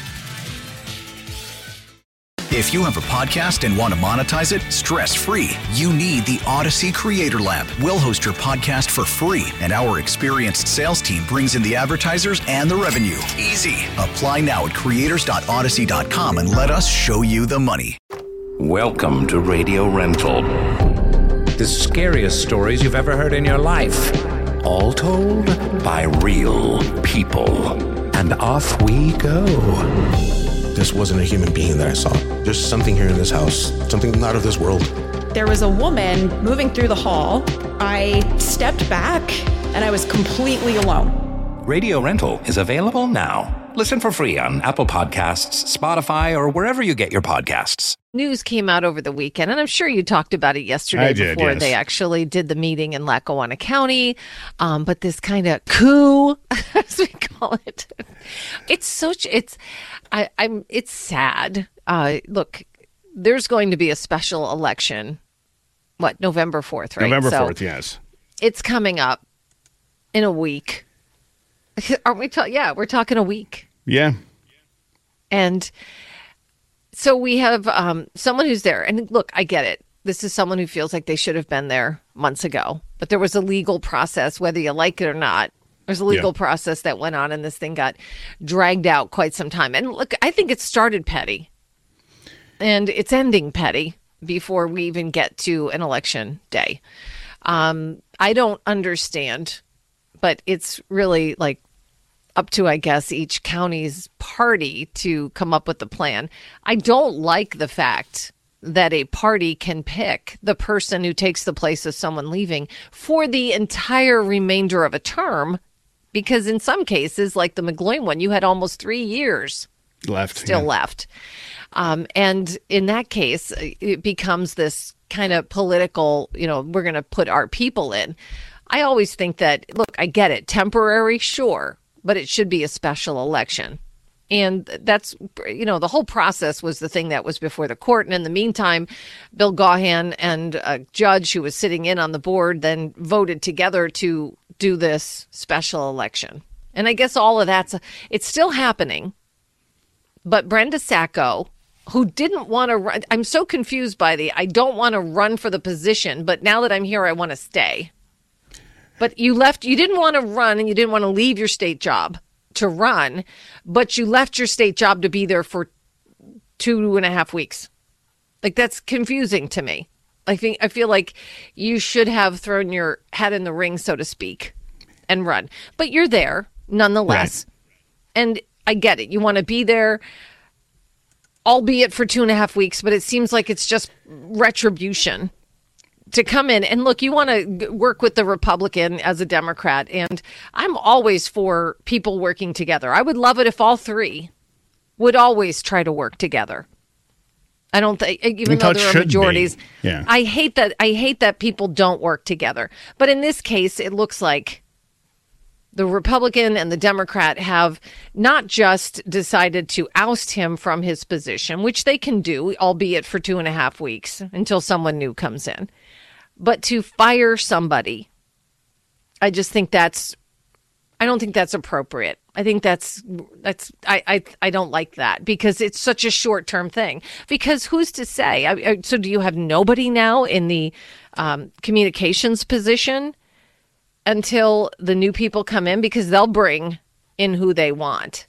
If you have a podcast and want to monetize it stress-free, you need the Odyssey Creator Lab. We'll host your podcast for free, and our experienced sales team brings in the advertisers and the revenue. Easy. Apply now at creators.odyssey.com and let us show you the money. Welcome to Radio Rental. The scariest stories you've ever heard in your life. All told by real people. And off we go. This wasn't a human being that I saw. There's something here in this house, something not of this world. There was a woman moving through the hall. I stepped back and I was completely alone. Radio Rental is available now. Listen for free on Apple Podcasts, Spotify, or wherever you get your podcasts. News came out over the weekend, and I'm sure you talked about it yesterday before they actually did the meeting in Lackawanna County. But this kind of coup, as we call it, it's sad. Look, there's going to be a special election. November 4th, right? November 4th, yes. It's coming up in a week. Aren't we? We're talking a week. Yeah. And so we have someone who's there. And look, I get it. This is someone who feels like they should have been there months ago. But there was a legal process, whether you like it or not. There's a legal process that went on, and this thing got dragged out quite some time. And look, I think it started petty. And it's ending petty before we even get to an election day. I don't understand, but it's really like up to, I guess, each county's party to come up with the plan. I don't like the fact that a party can pick the person who takes the place of someone leaving for the entire remainder of a term, because in some cases, like the McGloin one, you had almost 3 years left. And in that case, it becomes this kind of political, we're going to put our people in. I always think that, look, I get it. Temporary, sure, but it should be a special election. And that's, the whole process was the thing that was before the court. And in the meantime, Bill Gaughan and a judge who was sitting in on the board then voted together to do this special election. And I guess all of it's still happening. But Brenda Sacco, who didn't want to run, I'm so confused by I don't want to run for the position, but now that I'm here, I want to stay. But you didn't want to run and you didn't want to leave your state job to run, but you left your state job to be there for 2.5 weeks. Like, that's confusing to me. I feel like you should have thrown your hat in the ring, so to speak, and run. But you're there nonetheless. Right. And I get it. You want to be there, albeit for 2.5 weeks, but it seems like it's just retribution to come in and look, you want to work with the Republican as a Democrat, and I'm always for people working together. I would love it if all three would always try to work together. I don't think, even though there are majorities, I hate that people don't work together. But in this case, it looks like the Republican and the Democrat have not just decided to oust him from his position, which they can do, albeit for 2.5 weeks until someone new comes in, but to fire somebody. I just think I don't think that's appropriate. I think I don't like that because it's such a short-term thing. Because who's to say? So do you have nobody now in the communications position until the new people come in? Because they'll bring in who they want.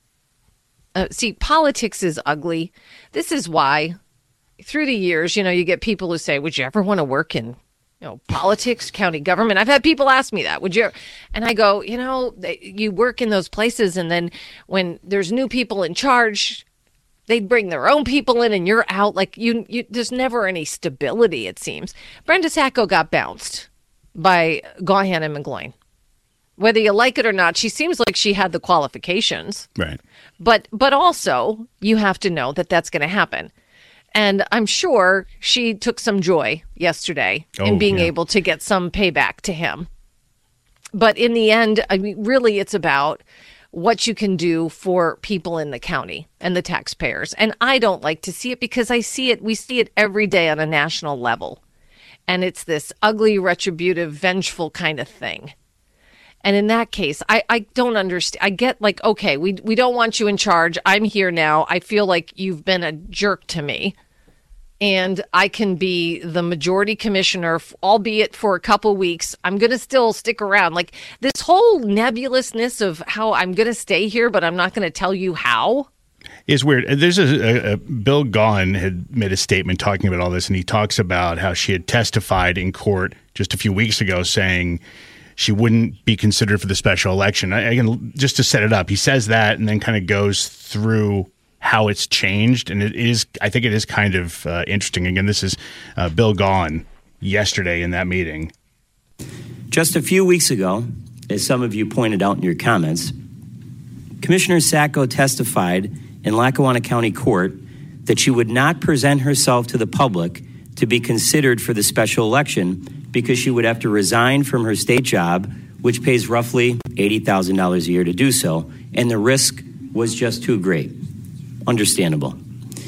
See, politics is ugly. This is why through the years, you get people who say, would you ever want to work in politics, county government? I've had people ask me that. Would you? And I go, you work in those places, and then when there's new people in charge, they bring their own people in, and you're out. Like there's never any stability. It seems. Brenda Sacco got bounced by Gaughan and McGloin. Whether you like it or not, she seems like she had the qualifications. Right. But also, you have to know that that's going to happen. And I'm sure she took some joy yesterday in being able to get some payback to him. But in the end, I mean, really, it's about what you can do for people in the county and the taxpayers. And I don't like to see it because we see it every day on a national level. And it's this ugly, retributive, vengeful kind of thing. And in that case, I don't understand. I get like, okay, we don't want you in charge. I'm here now. I feel like you've been a jerk to me. And I can be the majority commissioner, albeit for a couple weeks. I'm going to still stick around. Like this whole nebulousness of how I'm going to stay here, but I'm not going to tell you how. It's weird. There's Bill Gaughan had made a statement talking about all this, and he talks about how she had testified in court just a few weeks ago saying she wouldn't be considered for the special election. Again, just to set it up, he says that and then kind of goes through how it's changed. And I think it is kind of interesting. Again, this is Bill Gaughan yesterday in that meeting. Just a few weeks ago, as some of you pointed out in your comments, Commissioner Sacco testified in Lackawanna County Court that she would not present herself to the public to be considered for the special election because she would have to resign from her state job, which pays roughly $80,000 a year to do so, and the risk was just too great. Understandable.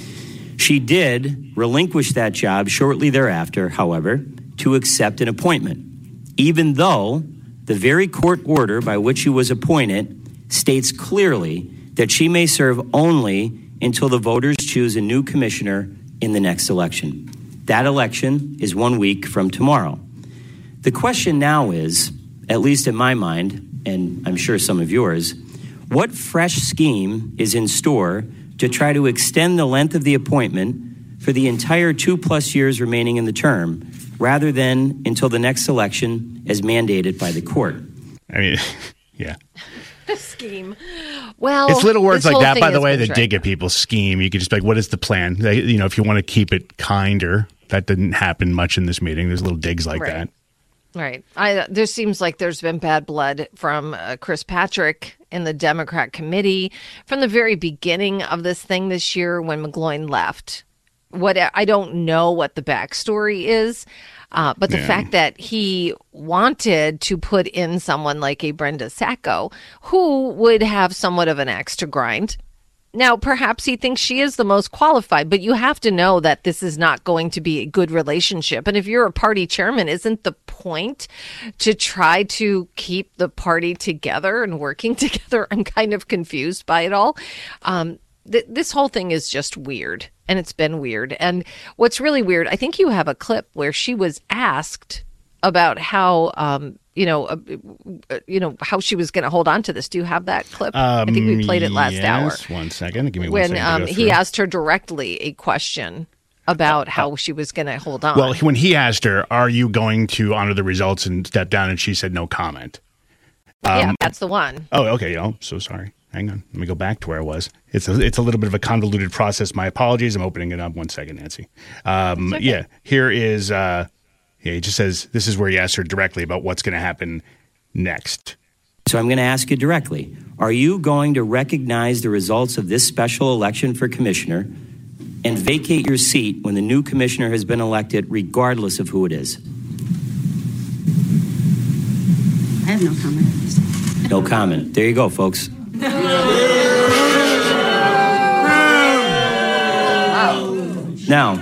She did relinquish that job shortly thereafter, however, to accept an appointment, even though the very court order by which she was appointed states clearly that she may serve only until the voters choose a new commissioner in the next election. That election is 1 week from tomorrow. The question now is, at least in my mind, and I'm sure some of yours, what fresh scheme is in store to try to extend the length of the appointment for the entire 2+ years remaining in the term, rather than until the next election as mandated by the court? I mean, yeah. Scheme. Well, it's little words like that, by the way, that dig at people's scheme. You could just be like, what is the plan? If you want to keep it kinder, that didn't happen much in this meeting. There's little digs like that. Right. There seems like there's been bad blood from Chris Patrick in the Democrat committee from the very beginning of this thing this year when McGloin left. I don't know what the backstory is, but the fact that he wanted to put in someone like a Brenda Sacco, who would have somewhat of an axe to grind. Now, perhaps he thinks she is the most qualified, but you have to know that this is not going to be a good relationship. And if you're a party chairman, isn't the point to try to keep the party together and working together? I'm kind of confused by it all. This whole thing is just weird, and it's been weird. And what's really weird, I think you have a clip where she was asked about how how she was going to hold on to this. Do you have that clip? I think we played it last hour. 1 second. Give me 1 second. When he asked her directly a question about how she was going to hold on. Well, when he asked her, are you going to honor the results and step down? And she said no comment. Yeah, that's the one. Oh, okay. Oh, so sorry. Hang on. Let me go back to where I was. It's a little bit of a convoluted process. My apologies. I'm opening it up. 1 second, Nancy. Okay. Yeah. Here is Yeah, he just says this is where he asked her directly about what's going to happen next. So I'm going to ask you directly. Are you going to recognize the results of this special election for commissioner and vacate your seat when the new commissioner has been elected, regardless of who it is? I have no comment. No comment. There you go, folks. Now.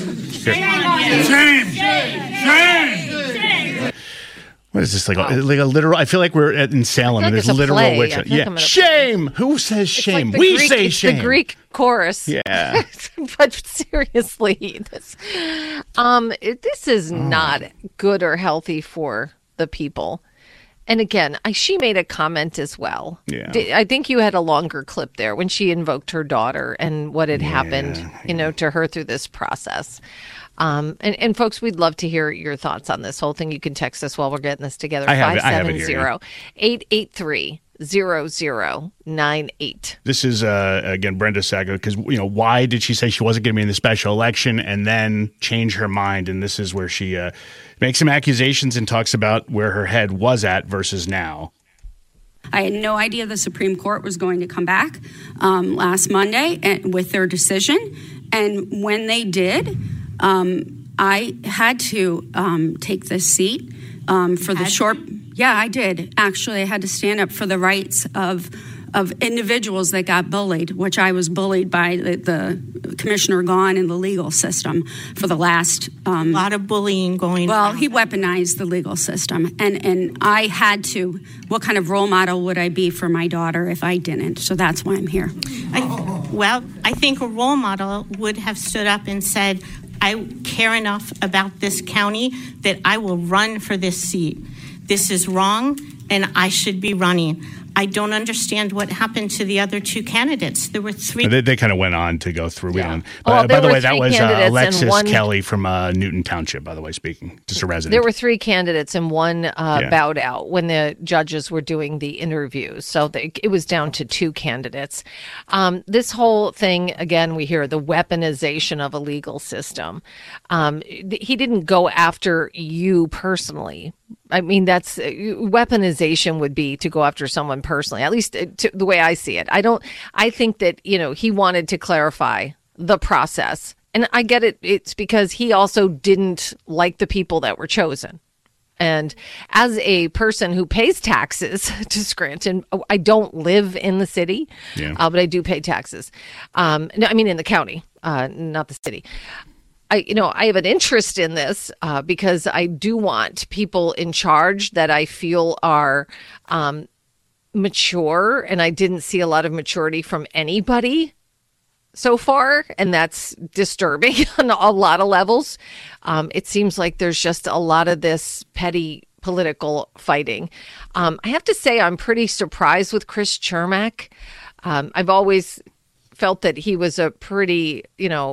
What is this, like a literal? I feel like we're in Salem and there's literal witch. Yeah, shame. Who says shame? Like we Greek, say shame. The Greek chorus. Yeah. But seriously, this is not good or healthy for the people. And again, she made a comment as well. Yeah. I think you had a longer clip there when she invoked her daughter and what had happened, to her through this process. And folks, we'd love to hear your thoughts on this whole thing. You can text us while we're getting this together. I have it here. 570-883-0098. This is, again, Brenda Sacco, because, why did she say she wasn't going to be in the special election and then change her mind? And this is where she makes some accusations and talks about where her head was at versus now. I had no idea the Supreme Court was going to come back last Monday with their decision. And when they did, I had to take this seat for the short. Yeah, I did. Actually, I had to stand up for the rights of individuals that got bullied, which I was bullied by the Commissioner Gahn and the legal system for the last... a lot of bullying going on. Well, he weaponized the legal system. And I had to... What kind of role model would I be for my daughter if I didn't? So that's why I'm here. I think a role model would have stood up and said, I care enough about this county that I will run for this seat. This is wrong, and I should be running. I don't understand what happened to the other two candidates. There were three. They kind of went on to go through. Yeah. By the way, that was Alexis Kelly from Newton Township, by the way, speaking. Just a resident. There were three candidates and one bowed out when the judges were doing the interviews. So it was down to two candidates. This whole thing, again, we hear the weaponization of a legal system. He didn't go after you personally. I mean, that's weaponization would be to go after someone personally, at least the way I see it. I think that, he wanted to clarify the process. And I get it. It's because he also didn't like the people that were chosen. And as a person who pays taxes to Scranton, I don't live in the city, but I do pay taxes. In the county, not the city. I have an interest in this because I do want people in charge that I feel are mature, and I didn't see a lot of maturity from anybody so far, and that's disturbing on a lot of levels. It seems like there's just a lot of this petty political fighting. I have to say I'm pretty surprised with Chris Chermak. I've always felt that he was a pretty,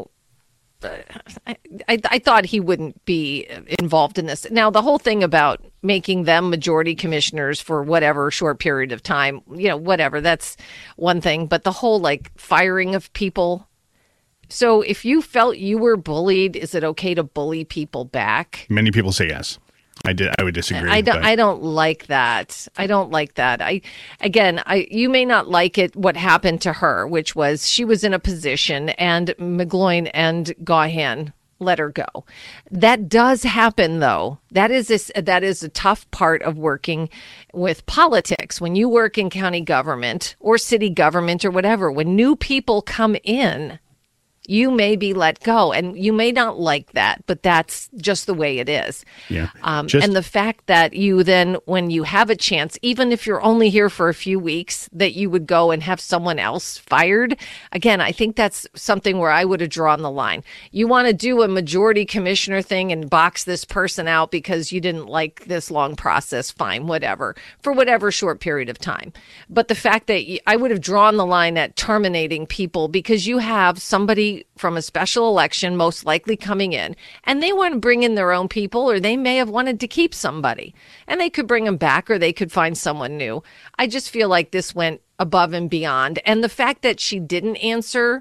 I thought he wouldn't be involved in this. Now, the whole thing about making them majority commissioners for whatever short period of time, whatever, that's one thing. But the whole firing of people. So if you felt you were bullied, is it okay to bully people back? Many people say yes. I would disagree. I don't like that. I don't like that. You may not like it, what happened to her, which was she was in a position and McGloin and Gahan let her go. That does happen, though. That is a tough part of working with politics. When you work in county government or city government or whatever, when new people come in, you may be let go, and you may not like that, but that's just the way it is. Yeah. And the fact that you then, when you have a chance, even if you're only here for a few weeks, that you would go and have someone else fired. Again, I think that's something where I would have drawn the line. You want to do a majority commissioner thing and box this person out because you didn't like this long process, fine, whatever, for whatever short period of time. But the fact that I would have drawn the line at terminating people because you have somebody from a special election most likely coming in, and they want to bring in their own people, or they may have wanted to keep somebody, and they could bring them back, or they could find someone new. I just feel like this went above and beyond. And the fact that she didn't answer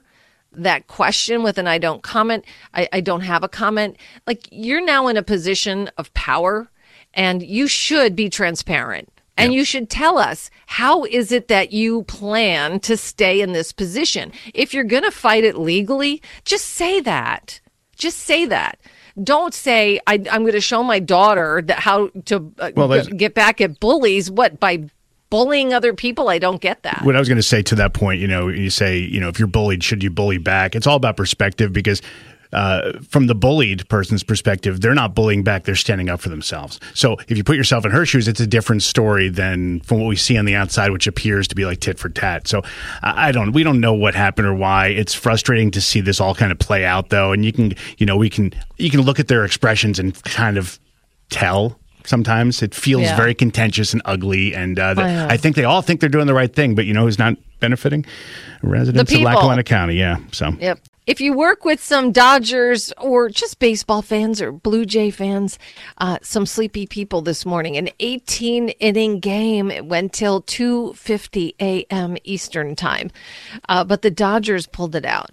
that question with an I don't comment, I don't have a comment. Like, you're now in a position of power, and you should be transparent. And you should tell us, how is it that you plan to stay in this position? If you're going to fight it legally, just say that. Just say that. Don't say, I'm going to show my daughter that how to get back at bullies. What, by bullying other people? I don't get that. What I was going to say to that point, you say, if you're bullied, should you bully back? It's all about perspective, because from the bullied person's perspective, they're not bullying back, they're standing up for themselves. So if you put yourself in her shoes, it's a different story than from what we see on the outside, which appears to be like tit for tat. So we don't know what happened or why. It's frustrating to see this all kind of play out, though. And you can look at their expressions and kind of tell. Sometimes it feels very contentious and ugly, and I think they all think they're doing the right thing, but who's not benefiting? Residents of Lackawanna County, Yep. If you work with some Dodgers or just baseball fans or Blue Jay fans, some sleepy people this morning, an 18-inning game. It went till 2:50 a.m. Eastern time. But the Dodgers pulled it out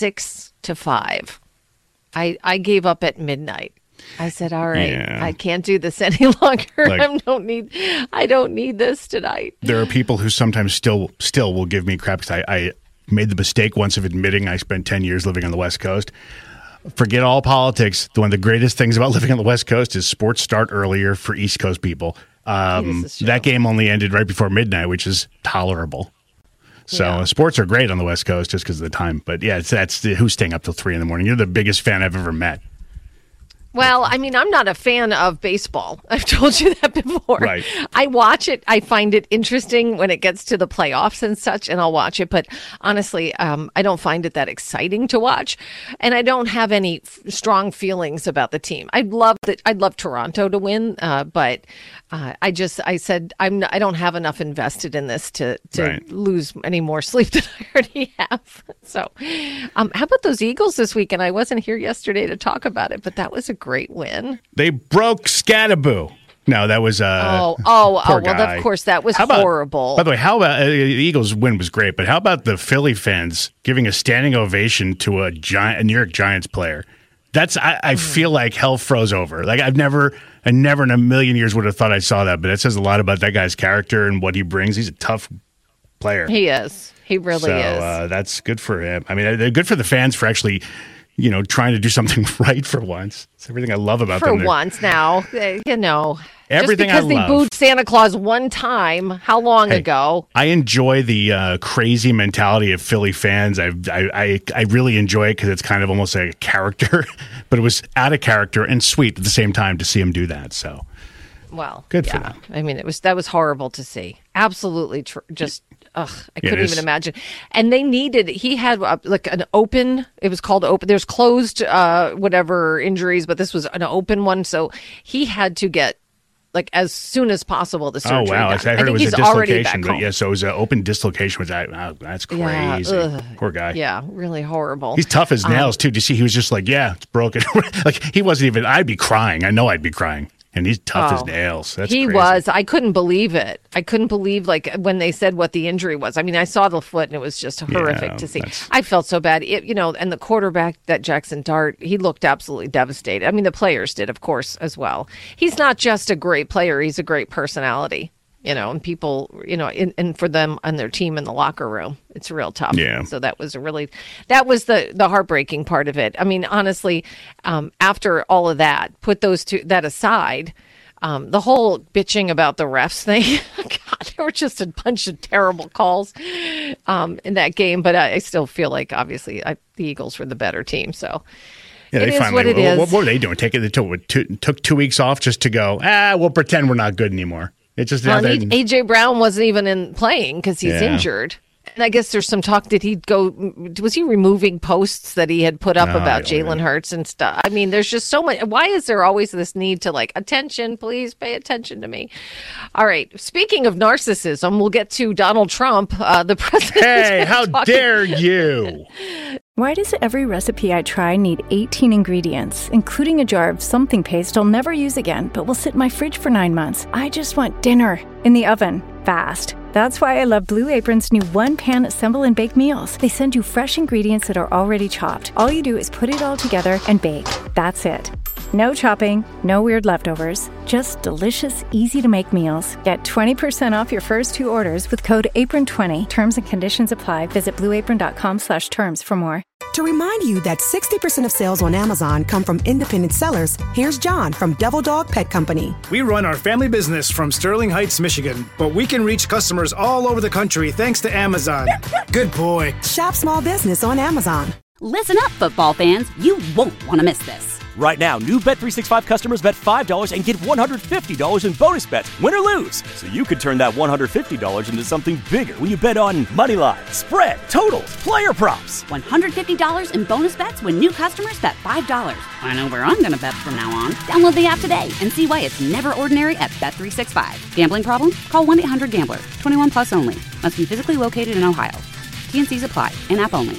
6-5. I gave up at midnight. I said, all right, I can't do this any longer. I don't need this tonight. There are people who sometimes still will give me crap because I made the mistake once of admitting I spent 10 years living on the West Coast. Forget all politics. One of the greatest things about living on the West Coast is sports start earlier for East Coast people. That game only ended right before midnight, which is tolerable. So sports are great on the West Coast just because of the time. But that's who's staying up till 3 a.m. You're the biggest fan I've ever met. Well, I mean, I'm not a fan of baseball. I've told you that before. Right. I watch it. I find it interesting when it gets to the playoffs and such, and I'll watch it. But honestly, I don't find it that exciting to watch, and I don't have any strong feelings about the team. I'd love Toronto to win, but I said I don't have enough invested in this to lose any more sleep than I already have. So, how about those Eagles this weekend? I wasn't here yesterday to talk about it, but that was a great win. They broke Scattaboo. No, that was well, guy. Of course, that was horrible. By the way, how about the Eagles' win was great, but how about the Philly fans giving a standing ovation to a New York Giants player? I feel like hell froze over. Like I never in a million years would have thought I saw that, but it says a lot about that guy's character and what he brings. He's a tough player. He is. He really is. So that's good for him. I mean, they're good for the fans for actually, trying to do something right for once. It's everything I love about them. For once now, everything just because I love. they booed Santa Claus one time, how long ago? I enjoy the crazy mentality of Philly fans. I really enjoy it because it's kind of almost like a character, but it was out of character and sweet at the same time to see him do that. So, well, good for them. I mean, that was horrible to see. Absolutely, I couldn't even imagine. And he had like an open, it was called open. There's closed, whatever injuries, but this was an open one. So he had to get like as soon as possible the surgery. Oh, wow. done. I heard it was a dislocation, but so it was an open dislocation, which that's crazy. Poor guy. Yeah, really horrible. He's tough as nails too. Do you see? He was just like, it's broken. Like he wasn't even, I'd be crying. I know I'd be crying. And he's tough as nails. That's he crazy. was. I couldn't believe it. I couldn't believe when they said what the injury was. I mean, I saw the foot and it was just horrific to see. I felt so bad. And the quarterback, that Jackson Dart, he looked absolutely devastated. I mean, the players did, of course, as well. He's not just a great player. He's a great personality. And people, and for them and their team in the locker room, it's real tough. Yeah. So that was the heartbreaking part of it. I mean, honestly, after all of that, put that aside, the whole bitching about the refs thing, God, there were just a bunch of terrible calls in that game. But I still feel like, obviously, the Eagles were the better team. So. Yeah, it is what it is. What were they doing? Took 2 weeks off just to go, we'll pretend we're not good anymore. It just A.J. Brown wasn't even playing because he's injured. And I guess there's some talk, was he removing posts that he had put up about Jalen Hurts and stuff? I mean, there's just so much. Why is there always this need to attention, please pay attention to me? All right. Speaking of narcissism, we'll get to Donald Trump, the president. Hey, how dare you? Why does every recipe I try need 18 ingredients, including a jar of something paste I'll never use again, but will sit in my fridge for 9 months? I just want dinner in the oven, fast. That's why I love Blue Apron's new one-pan assemble and bake meals. They send you fresh ingredients that are already chopped. All you do is put it all together and bake. That's it. No chopping, no weird leftovers, just delicious, easy-to-make meals. Get 20% off your first 2 orders with code APRON20. Terms and conditions apply. Visit blueapron.com/terms for more. To remind you that 60% of sales on Amazon come from independent sellers, here's John from Devil Dog Pet Company. We run our family business from Sterling Heights, Michigan, but we can reach customers all over the country thanks to Amazon. Good boy. Shop small business on Amazon. Listen up, football fans. You won't want to miss this. Right now, new Bet365 customers bet $5 and get $150 in bonus bets, win or lose. So you could turn that $150 into something bigger when you bet on money line, spread, totals, player props. $150 in bonus bets when new customers bet $5. I know where I'm going to bet from now on. Download the app today and see why it's never ordinary at Bet365. Gambling problem? Call 1-800-GAMBLER. 21 plus only. Must be physically located in Ohio. T&Cs apply. In-app only.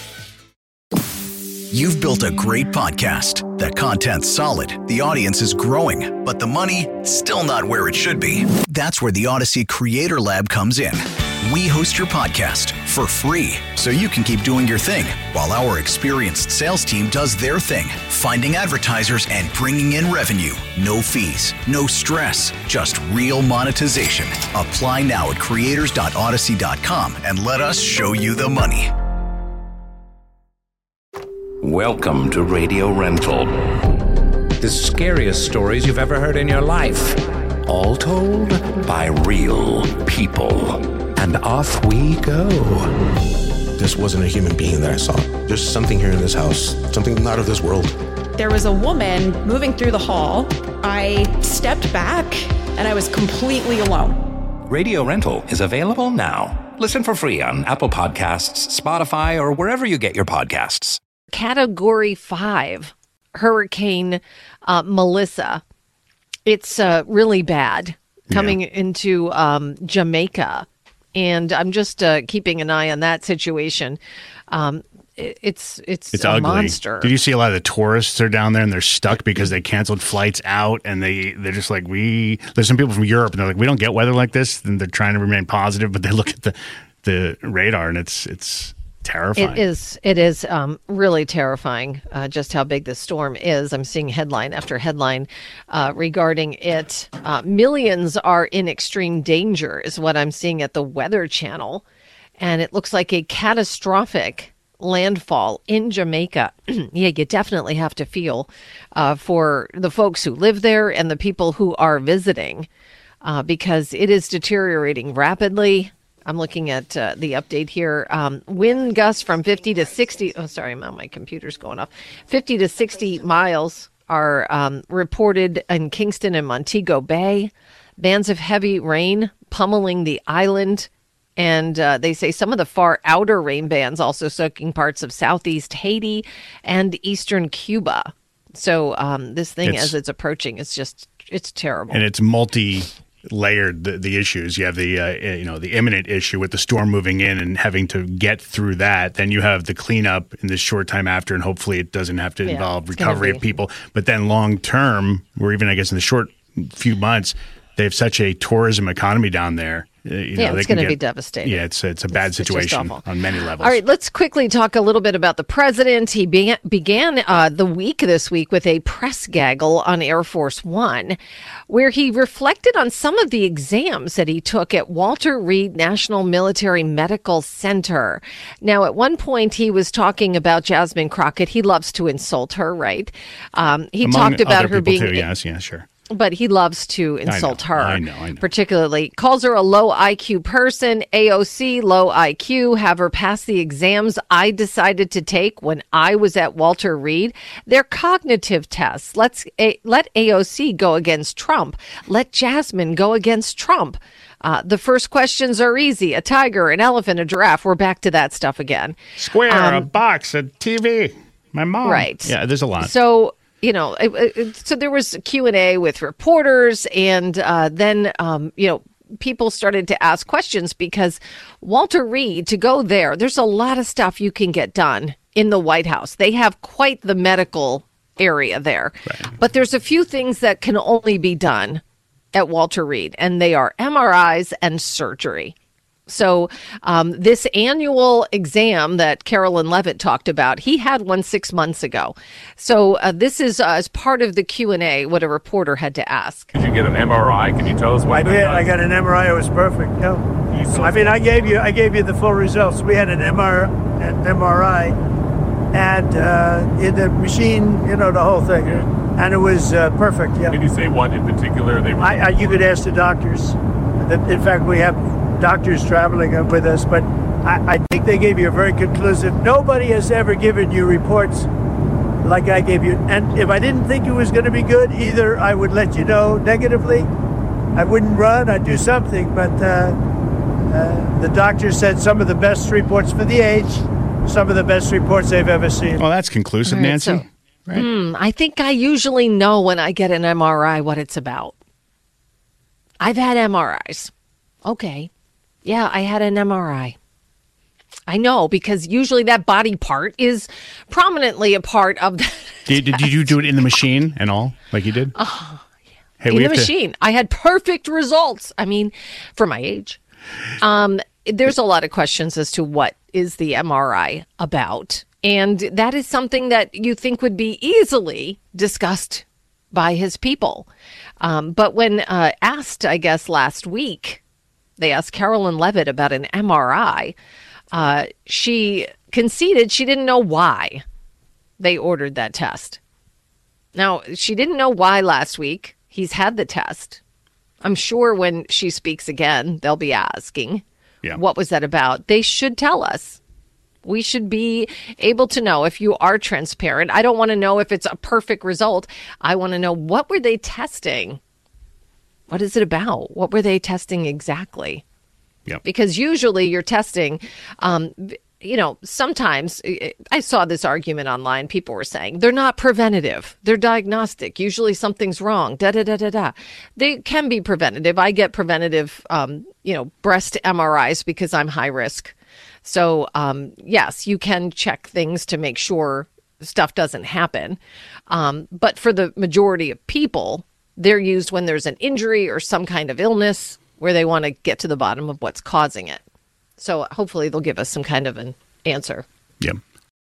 You've built a great podcast. The content's solid, the audience is growing, but the money, still not where it should be. That's where the Odyssey Creator Lab comes in. We host your podcast for free, so you can keep doing your thing, while our experienced sales team does their thing, finding advertisers and bringing in revenue. No fees, no stress, just real monetization. Apply now at creators.odyssey.com and let us show you the money. Welcome to Radio Rental. The scariest stories you've ever heard in your life. All told by real people. And off we go. This wasn't a human being that I saw. There's something here in this house, something not of this world. There was a woman moving through the hall. I stepped back and I was completely alone. Radio Rental is available now. Listen for free on Apple Podcasts, Spotify, or wherever you get your podcasts. Category 5, Hurricane Melissa. It's really bad coming into Jamaica. And I'm just keeping an eye on that situation. It's a ugly. monster. Did you see a lot of the tourists are down there and they're stuck because they canceled flights out and they're just like, there's some people from Europe and they're like, we don't get weather like this. And they're trying to remain positive, but they look at the radar and it's terrifying. It is really terrifying just how big this storm is. I'm seeing headline after headline regarding it. Millions are in extreme danger is what I'm seeing at the Weather Channel. And it looks like a catastrophic landfall in Jamaica. Yeah, you definitely have to feel for the folks who live there and the people who are visiting because it is deteriorating rapidly. I'm looking at the update here. Wind gusts from 50 to 60. Oh, sorry, my computer's going off. 50 to 60 miles are reported in Kingston and Montego Bay. Bands of heavy rain pummeling the island. And they say some of the far outer rain bands also soaking parts of southeast Haiti and eastern Cuba. So this thing, as it's approaching, it's terrible. And it's multi-layered, the issues. You have the imminent issue with the storm moving in and having to get through that. Then you have the cleanup in this short time after, and hopefully it doesn't have to involve recovery of people. But then long term, or even I guess in the short few months, they have such a tourism economy down there. It's going to be devastating. Yeah, it's a bad situation on many levels. All right, let's quickly talk a little bit about the president. He began the week this week with a press gaggle on Air Force One, where he reflected on some of the exams that he took at Walter Reed National Military Medical Center. Now, at one point, he was talking about Jasmine Crockett. He loves to insult her, right? He talked about her being... Too, yes, sure. But he loves to insult her. I know. Particularly. Calls her a low IQ person. AOC, low IQ. Have her pass the exams I decided to take when I was at Walter Reed. They're cognitive tests. Let AOC go against Trump. Let Jasmine go against Trump. The first questions are easy. A tiger, an elephant, a giraffe. We're back to that stuff again. Square, a box, a TV. My mom. Right. Yeah, there's a lot. So... so there was Q&A with reporters, and then, people started to ask questions because Walter Reed, to go there's a lot of stuff you can get done in the White House. They have quite the medical area there. Right. But there's a few things that can only be done at Walter Reed, and they are MRIs and surgery. So this annual exam that Carolyn Levitt talked about, he had one 6 months ago. So this is as part of the Q&A, what a reporter had to ask. Did you get an MRI? Can you tell us what I did. I got an MRI. It was perfect. Yeah. I mean, I gave you the full results. We had an MRI, and in the machine, the whole thing. Yeah. And it was perfect. Yeah. Did you say what in particular they were? You could ask the doctors. In fact, we have doctors traveling with us, but I think they gave you a very conclusive. Nobody has ever given you reports like I gave you. And if I didn't think it was going to be good, either I would let you know negatively. I wouldn't run. I'd do something. But the doctor said some of the best reports for the age, some of the best reports they've ever seen. Well, that's conclusive, right, Nancy. So, right? I think I usually know when I get an MRI what it's about. I've had MRIs. Okay. Yeah, I had an MRI. I know, because usually that body part is prominently a part of that. Did you do it in the machine and all, like you did? Hey, in the machine. I had perfect results. I mean, for my age. There's a lot of questions as to what is the MRI about. And that is something that you think would be easily discussed by his people. But when asked, I guess, last week, they asked Carolyn Levitt about an MRI. She conceded she didn't know why they ordered that test. Now, she didn't know why last week. He's had the test. I'm sure when she speaks again, they'll be asking, what was that about? They should tell us. We should be able to know if you are transparent. I don't want to know if it's a perfect result. I want to know, what were they testing? What is it about? What were they testing exactly? Yep. Because usually you're testing, sometimes I saw this argument online. People were saying they're not preventative. They're diagnostic. Usually something's wrong. They can be preventative. I get preventative, breast MRIs because I'm high risk. So, yes, you can check things to make sure stuff doesn't happen. But for the majority of people, they're used when there's an injury or some kind of illness where they want to get to the bottom of what's causing it. So hopefully they'll give us some kind of an answer. Yep.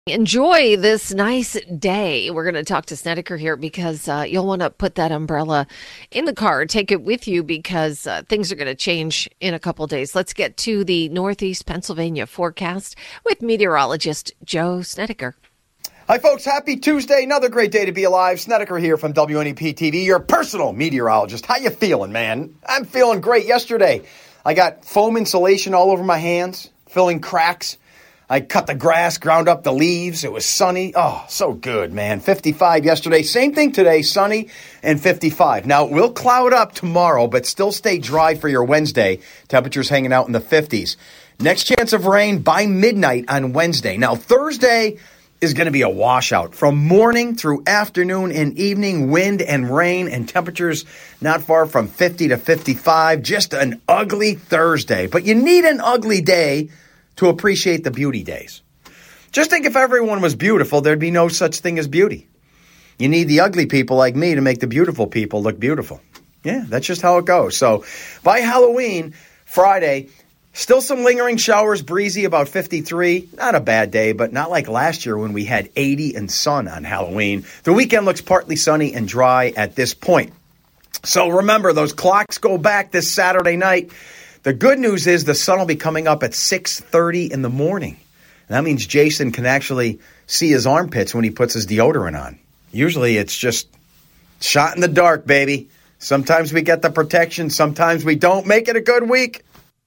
Enjoy this nice day. We're going to talk to Snedeker here because you'll want to put that umbrella in the car, take it with you because things are going to change in a couple days. Let's get to the Northeast Pennsylvania forecast with meteorologist Joe Snedeker. Hi, folks. Happy Tuesday. Another great day to be alive. Snedeker here from WNEP TV, your personal meteorologist. How you feeling, man? I'm feeling great. Yesterday, I got foam insulation all over my hands, filling cracks. I cut the grass, ground up the leaves. It was sunny. Oh, so good, man. 55 yesterday. Same thing today, sunny and 55. Now, we'll cloud up tomorrow, but still stay dry for your Wednesday. Temperatures hanging out in the 50s. Next chance of rain by midnight on Wednesday. Now, Thursday is going to be a washout from morning through afternoon and evening, wind and rain and temperatures not far from 50 to 55. Just an ugly Thursday. But you need an ugly day to appreciate the beauty days. Just think if everyone was beautiful, there'd be no such thing as beauty. You need the ugly people like me to make the beautiful people look beautiful. Yeah, that's just how it goes. So by Halloween, Friday, still some lingering showers, breezy, about 53. Not a bad day, but not like last year when we had 80 and sun on Halloween. The weekend looks partly sunny and dry at this point. So remember, those clocks go back this Saturday night. The good news is the sun will be coming up at 6:30 in the morning. And that means Jason can actually see his armpits when he puts his deodorant on. Usually it's just shot in the dark, baby. Sometimes we get the protection, sometimes we don't. Make it a good week.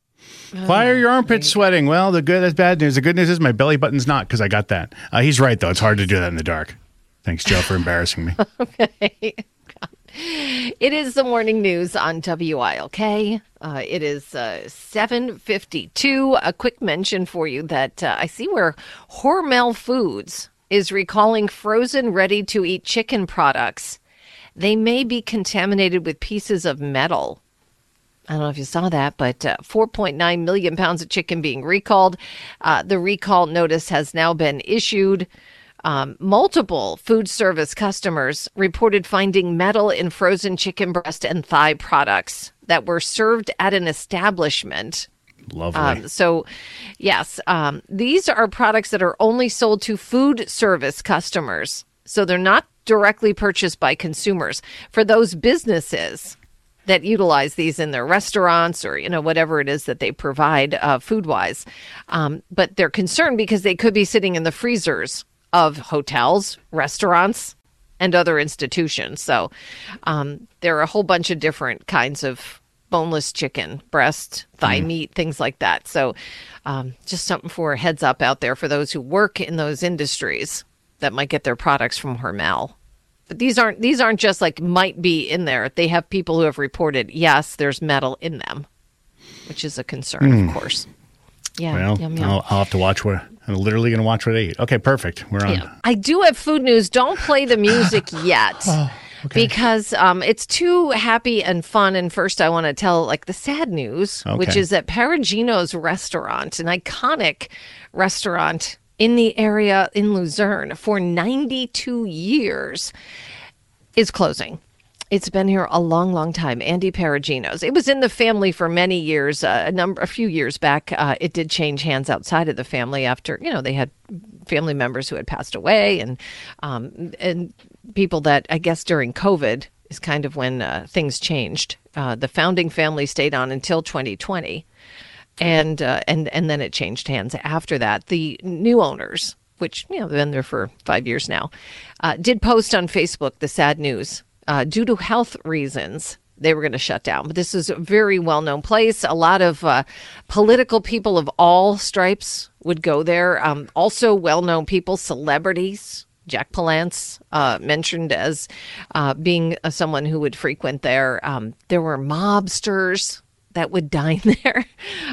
Why are your armpits sweating? Well, that's bad news. The good news is my belly button's not, because I got that. He's right, though. It's hard to do that in the dark. Thanks, Joe, for embarrassing me. Okay. It is the morning news on WILK. It is 7:52. A quick mention for you that I see where Hormel Foods is recalling frozen ready-to-eat chicken products. They may be contaminated with pieces of metal. I don't know if you saw that, but 4.9 million pounds of chicken being recalled. The recall notice has now been issued. Multiple food service customers reported finding metal in frozen chicken breast and thigh products that were served at an establishment. Lovely. Yes, these are products that are only sold to food service customers. So they're not directly purchased by consumers. For those businesses that utilize these in their restaurants or, whatever it is that they provide food-wise. But they're concerned because they could be sitting in the freezers of hotels, restaurants, and other institutions. So there are a whole bunch of different kinds of boneless chicken, breast, thigh meat, things like that. So just something for a heads up out there for those who work in those industries that might get their products from Hormel. But these aren't just like might be in there. They have people who have reported, yes, there's metal in them, which is a concern, of course. Yeah. Well, yum, yum. I'll have to watch what I'm literally going to watch what I eat. Okay, perfect. We're on. Yeah. I do have food news. Don't play the music yet. Because it's too happy and fun. And first, I want to tell the sad news, which is that Perugino's restaurant, an iconic restaurant in the area in Luzerne for 92 years, is closing. It's been here a long, long time. Andy Perugino's. It was in the family for many years. A few years back, it did change hands outside of the family after they had family members who had passed away, and people that I guess during COVID is kind of when things changed. The founding family stayed on until 2020, and then it changed hands after that. The new owners, which have been there for 5 years now, did post on Facebook the sad news. Due to health reasons, they were going to shut down. But this is a very well-known place. A lot of political people of all stripes would go there. Also well-known people, celebrities. Jack Palance mentioned as being someone who would frequent there. There were mobsters that would dine there.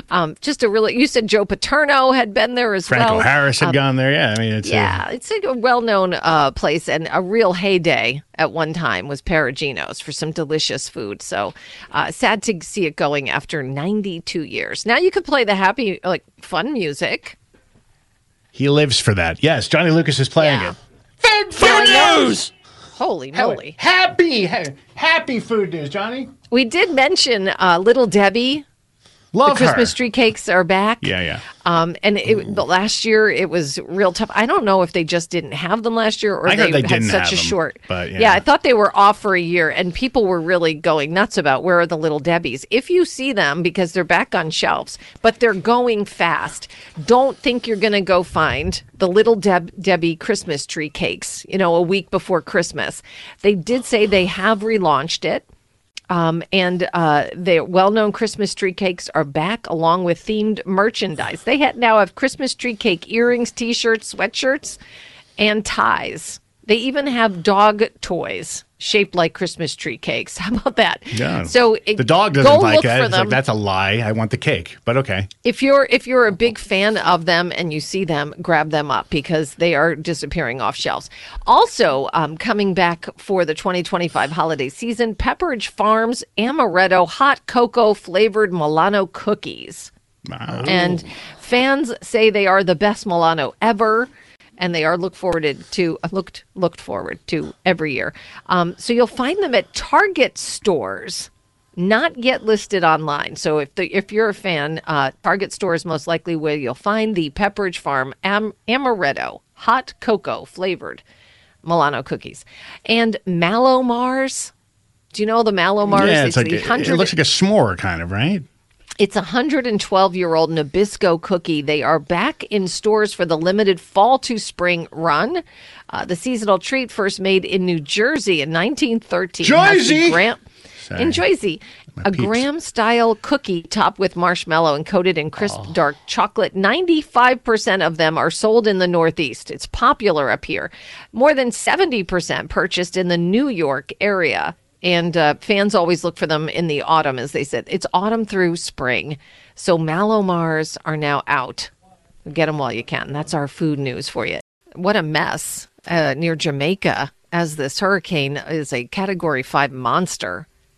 You said Joe Paterno had been there as Franco well. Harris had gone there. Yeah, I mean, it's a well-known place, and a real heyday at one time was Perugino's for some delicious food. So sad to see it going after 92 years. Now you could play the happy, fun music. He lives for that. Yes, Johnny Lucas is playing it. Food news! Holy moly. Happy food news, Johnny. We did mention Little Debbie. Love the Christmas tree cakes are back. Yeah. But last year it was real tough. I don't know if they just didn't have them last year or they had such a short. But I thought they were off for a year, and people were really going nuts about where are the Little Debbies. If you see them, because they're back on shelves, but they're going fast, don't think you're going to go find the Little Debbie Christmas tree cakes, a week before Christmas. They did say they have relaunched it. And the well-known Christmas tree cakes are back along with themed merchandise. They now have Christmas tree cake earrings, T-shirts, sweatshirts, and ties. They even have dog toys shaped like Christmas tree cakes. How about that? Yeah. So the dog doesn't like it. It's like, that's a lie. I want the cake, but okay. If you're a big fan of them and you see them, grab them up because they are disappearing off shelves. Also, coming back for the 2025 holiday season, Pepperidge Farm's Amaretto hot cocoa flavored Milano cookies. Wow. And fans say they are the best Milano ever. And they are looked forward to every year. So you'll find them at Target stores, not yet listed online. So if you're a fan, Target stores most likely where you'll find the Pepperidge Farm Amaretto hot cocoa flavored Milano cookies. And Mallow Mars. Do you know the Mallow Mars? Yeah, it looks like a s'more kind of, right? It's a 112-year-old Nabisco cookie. They are back in stores for the limited fall to spring run. The seasonal treat first made in New Jersey in 1913. In Jersey. A Graham-style cookie topped with marshmallow and coated in crisp dark chocolate. 95% of them are sold in the Northeast. It's popular up here. More than 70% purchased in the New York area. And fans always look for them in the autumn, as they said. It's autumn through spring. So Mallow Mars are now out. Get them while you can. That's our food news for you. What a mess near Jamaica, as this hurricane is a Category 5 monster.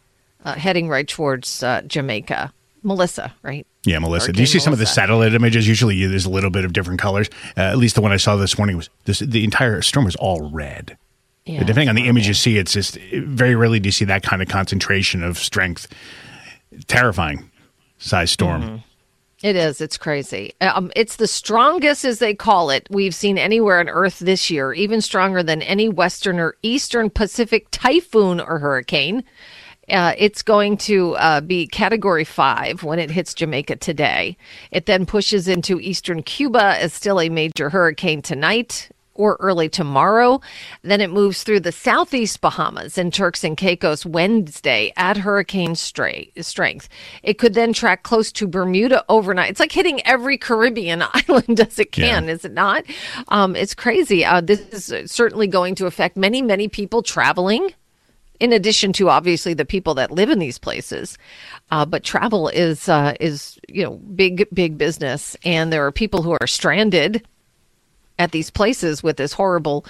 heading right towards Jamaica. Melissa, right? Yeah, Melissa. Hurricane Do you see some of the Melissa. satellite images? Usually there's a little bit of different colors. At least the one I saw this morning was the entire storm was all red. Yeah, But depending on the image you see, it's just very rarely do you see that kind of concentration of strength. Terrifying size storm. Mm-hmm. It is. It's crazy. It's the strongest, as they call it, we've seen anywhere on Earth this year, even stronger than any Western or Eastern Pacific typhoon or hurricane. It's going to be Category 5 when it hits Jamaica today. It then pushes into eastern Cuba as still a major hurricane tonight or early tomorrow. Then it moves through the southeast Bahamas and Turks and Caicos Wednesday at hurricane strength. It could then track close to Bermuda overnight. It's like hitting every Caribbean island as it can, is it not? It's crazy. This is certainly going to affect many, many people traveling, in addition to obviously the people that live in these places. But travel is big business, and there are people who are stranded at these places with this horrible,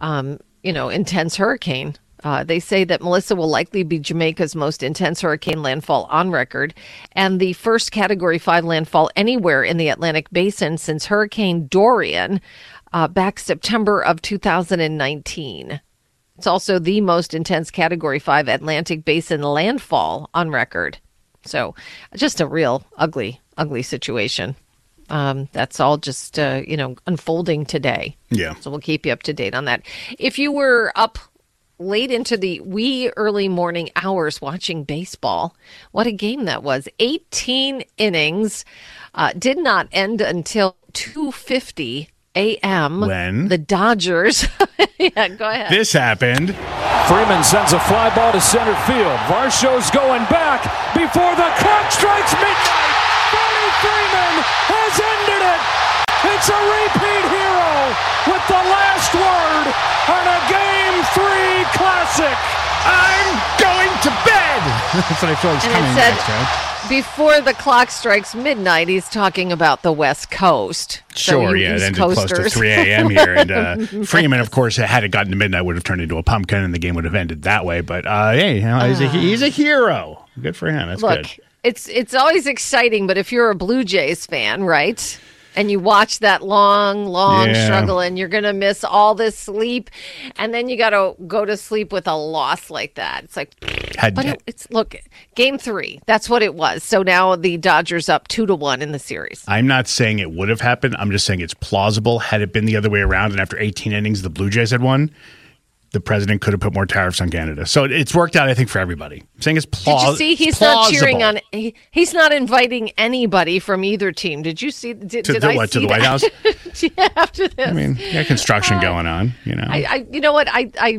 intense hurricane. They say that Melissa will likely be Jamaica's most intense hurricane landfall on record, and the first Category 5 landfall anywhere in the Atlantic Basin since Hurricane Dorian back September of 2019. It's also the most intense Category 5 Atlantic Basin landfall on record. So just a real ugly situation. That's all just, unfolding today. Yeah. So we'll keep you up to date on that. If you were up late into the wee early morning hours watching baseball, what a game that was. 18 innings, did not end until 2:50 a.m. When? The Dodgers. Yeah, go ahead. This happened. Freeman sends a fly ball to center field. Varsho's going back before the clock strikes midnight. Freddie Freeman has ended it. It's a repeat hero with the last word on a Game 3 classic. I'm going to bed. That's what I feel like is coming next, right? Before the clock strikes midnight, he's talking about the West Coast. Sure, yeah, it ended close to 3 a.m. here. And Freeman, of course, had it gotten to midnight, would have turned into a pumpkin, and the game would have ended that way. But, hey, he's a hero. Good for him. That's good. It's always exciting, but if you're a Blue Jays fan, right, and you watch that long struggle, and you're going to miss all this sleep, and then you got to go to sleep with a loss like that. It's like, look, Game 3, that's what it was. So now the Dodgers up 2-1 in the series. I'm not saying it would have happened. I'm just saying it's plausible. Had it been the other way around, and after 18 innings, the Blue Jays had won, the president could have put more tariffs on Canada. So it's worked out, I think, for everybody. I'm saying it's plausible. Did you see he's not cheering on? He's not inviting anybody from either team. Did you see? Did I see to the White House? Yeah, after this. I mean, construction going on. You know what?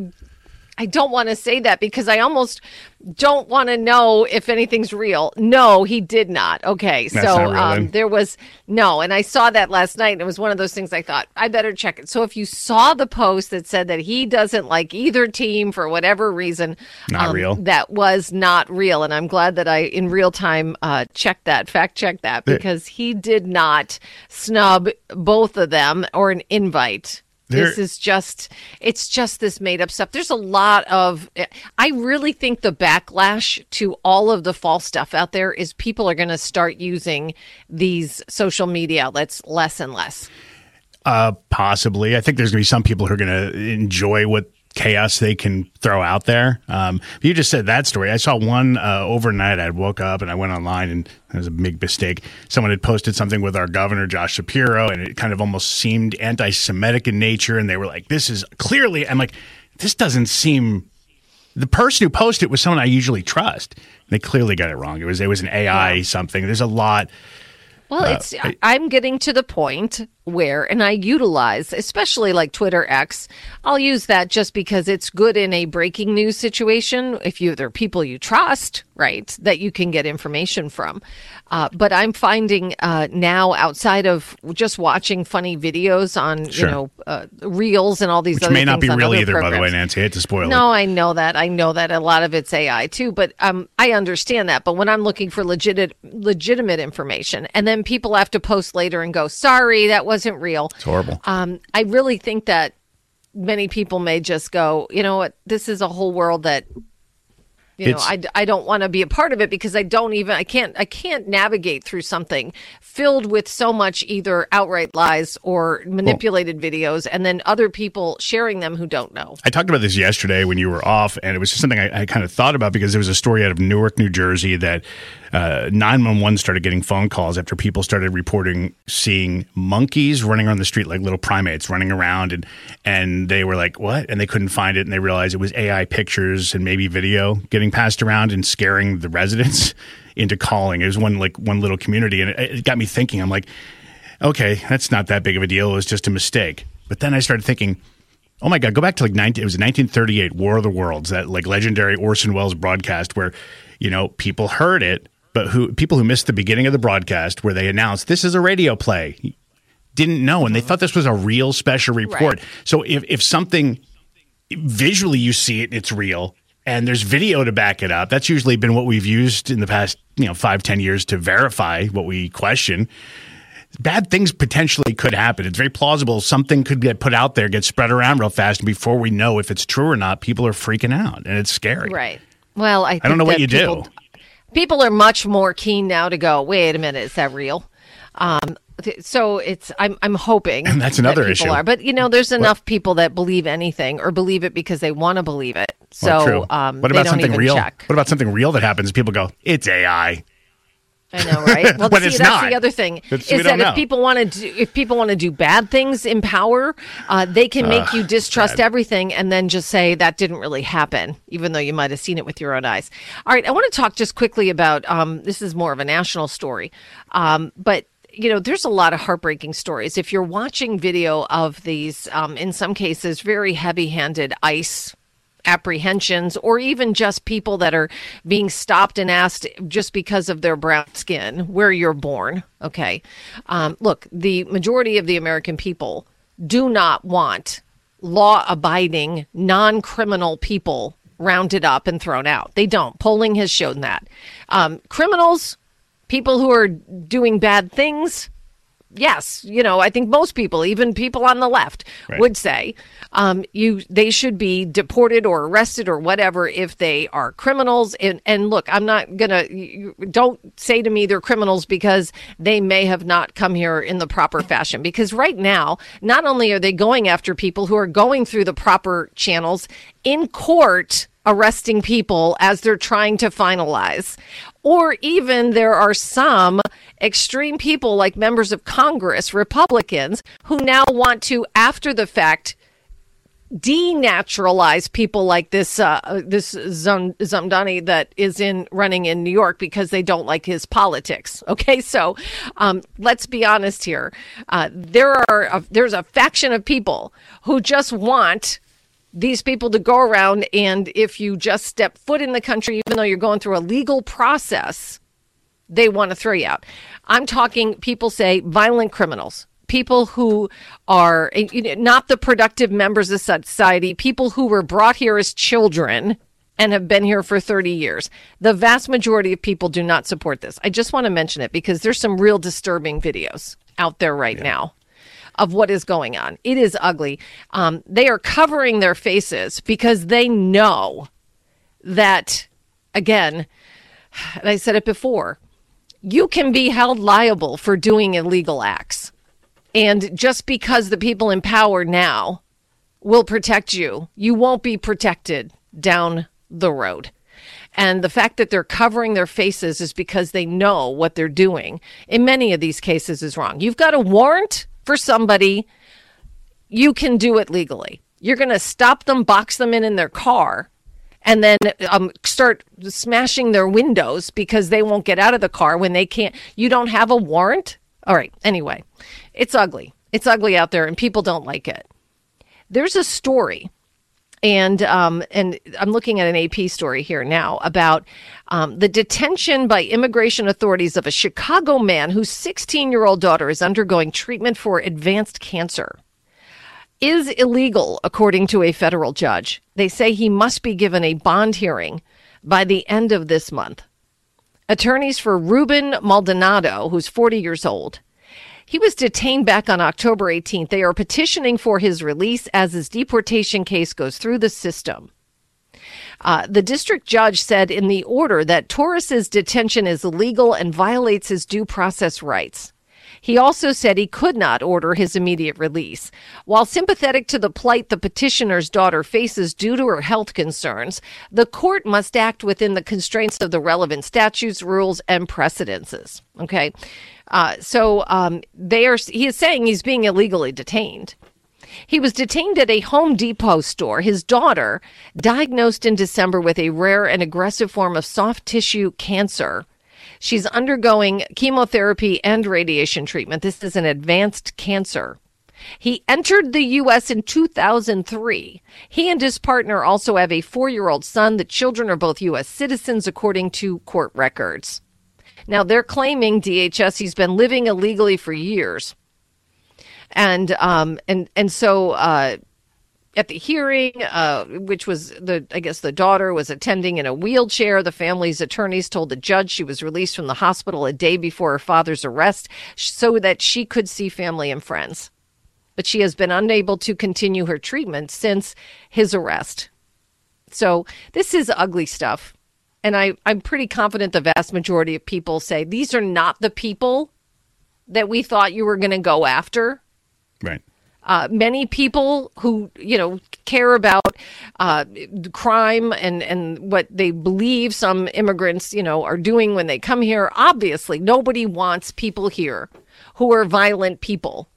I don't want to say that because I almost don't want to know if anything's real. No, he did not. Okay, That's not real, then. There was no, and I saw that last night, and it was one of those things I thought, I better check it. So if you saw the post that said that he doesn't like either team for whatever reason, not real. That was not real, and I'm glad that I, in real time, fact checked that, because he did not snub both of them or an invite. It's just this made up stuff. There's a lot of, I really think the backlash to all of the false stuff out there is people are going to start using these social media outlets less and less. Possibly. I think there's going to be some people who are going to enjoy what chaos they can throw out there. You just said that story. I saw one overnight. I woke up and I went online, and it was a big mistake. Someone had posted something with our governor, Josh Shapiro, and it kind of almost seemed anti-Semitic in nature. And they were like, this is clearly, I'm like, this doesn't seem, the person who posted it was someone I usually trust. They clearly got it wrong. It was an AI something. There's a lot. Well, I'm getting to the point where, and I utilize, especially like Twitter X, I'll use that just because it's good in a breaking news situation. If there are people you trust, right, that you can get information from. But I'm finding now, outside of just watching funny videos on, Reels and all these other things. Which may not be real either, programs. by the way, Nancy. I hate to spoil it. No, I know that. A lot of it's AI too, but I understand that. But when I'm looking for legitimate information, and then people have to post later and go, sorry, that wasn't real. It's horrible. I really think that many people may just go, you know what, this is a whole world that You know, I don't want to be a part of it because I can't navigate through something filled with so much either outright lies or manipulated videos and then other people sharing them who don't know. I talked about this yesterday when you were off, and it was just something I kind of thought about because there was a story out of Newark, New Jersey that 911 started getting phone calls after people started reporting seeing monkeys running around the street like little primates running around, and they were like, what? And they couldn't find it, and they realized it was AI pictures and maybe video getting passed around and scaring the residents into calling. It was one little community, and it got me thinking. I'm like, okay, that's not that big of a deal. It was just a mistake. But then I started thinking, oh my God, go back to it was 1938, War of the Worlds, that like legendary Orson Welles broadcast where, you know, people heard it, but people who missed the beginning of the broadcast where they announced this is a radio play didn't know, and they thought this was a real special report. Right. So if something visually you see it, it's real, and there's video to back it up. That's usually been what we've used in the past, 5-10 years to verify what we question. Bad things potentially could happen. It's very plausible something could get put out there, get spread around real fast, and before we know if it's true or not, people are freaking out, and it's scary. Right. Well, I don't know what you do. People are much more keen now to go, wait a minute, is that real? So I'm hoping and that's another that people issue. But there's enough people that believe anything or believe it because they want to believe it. So what about they don't something even real? check. What about something real that happens? People go, it's AI. I know, right? Well, But see, it's that's not. the other thing It's- is we don't that know. if people want to do bad things in power, they can make you distrust everything and then just say that didn't really happen, even though you might have seen it with your own eyes. All right, I want to talk just quickly about this is more of a national story, but. There's a lot of heartbreaking stories. If you're watching video of these, in some cases, very heavy-handed ICE apprehensions, or even just people that are being stopped and asked just because of their brown skin, where you're born, okay? Look, the majority of the American people do not want law-abiding, non-criminal people rounded up and thrown out. They don't. Polling has shown that. Criminals... People who are doing bad things, yes, I think most people, even people on the left, would say they should be deported or arrested or whatever if they are criminals. And look, I'm not don't say to me they're criminals because they may have not come here in the proper fashion. Because right now, not only are they going after people who are going through the proper channels in court, arresting people as they're trying to finalize. Or even there are some extreme people like members of Congress, Republicans, who now want to, after the fact, denaturalize people like this Zamdani that is running in New York because they don't like his politics. Okay, so let's be honest here. There's a faction of people who just want these people to go around, and if you just step foot in the country, even though you're going through a legal process, they want to throw you out. I'm talking, people say, violent criminals, people who are not the productive members of society, people who were brought here as children and have been here for 30 years. The vast majority of people do not support this. I just want to mention it because there's some real disturbing videos out there right now of what is going on. It is ugly. They are covering their faces because they know that, again, and I said it before, you can be held liable for doing illegal acts. And just because the people in power now will protect you, you won't be protected down the road. And the fact that they're covering their faces is because they know what they're doing in many of these cases is wrong. You've got a warrant for somebody, you can do it legally. You're going to stop them, box them in their car, and then start smashing their windows because they won't get out of the car when they can't. You don't have a warrant? All right. Anyway, it's ugly. It's ugly out there, and people don't like it. There's a story, and I'm looking at an AP story here now about the detention by immigration authorities of a Chicago man whose 16-year-old daughter is undergoing treatment for advanced cancer. Is illegal, according to a federal judge. They say he must be given a bond hearing by the end of this month. Attorneys for Ruben Maldonado, who's 40 years old, he was detained back on October 18th. They are petitioning for his release as his deportation case goes through the system. The district judge said in the order that Torres's detention is illegal and violates his due process rights. He also said he could not order his immediate release. While sympathetic to the plight the petitioner's daughter faces due to her health concerns, the court must act within the constraints of the relevant statutes, rules, and precedences. Okay, he is saying he's being illegally detained. He was detained at a Home Depot store. His daughter, diagnosed in December with a rare and aggressive form of soft tissue cancer. She's undergoing chemotherapy and radiation treatment. This is an advanced cancer. He entered the U.S. in 2003. He and his partner also have a 4-year-old son. The children are both U.S. citizens, according to court records. Now, they're claiming, DHS, he's been living illegally for years. And so at the hearing, which was the daughter was attending in a wheelchair, the family's attorneys told the judge she was released from the hospital a day before her father's arrest so that she could see family and friends. But she has been unable to continue her treatment since his arrest. So this is ugly stuff. And I'm pretty confident the vast majority of people say these are not the people that we thought you were going to go after. Right. Many people who, care about crime and what they believe some immigrants, are doing when they come here. Obviously, nobody wants people here who are violent people.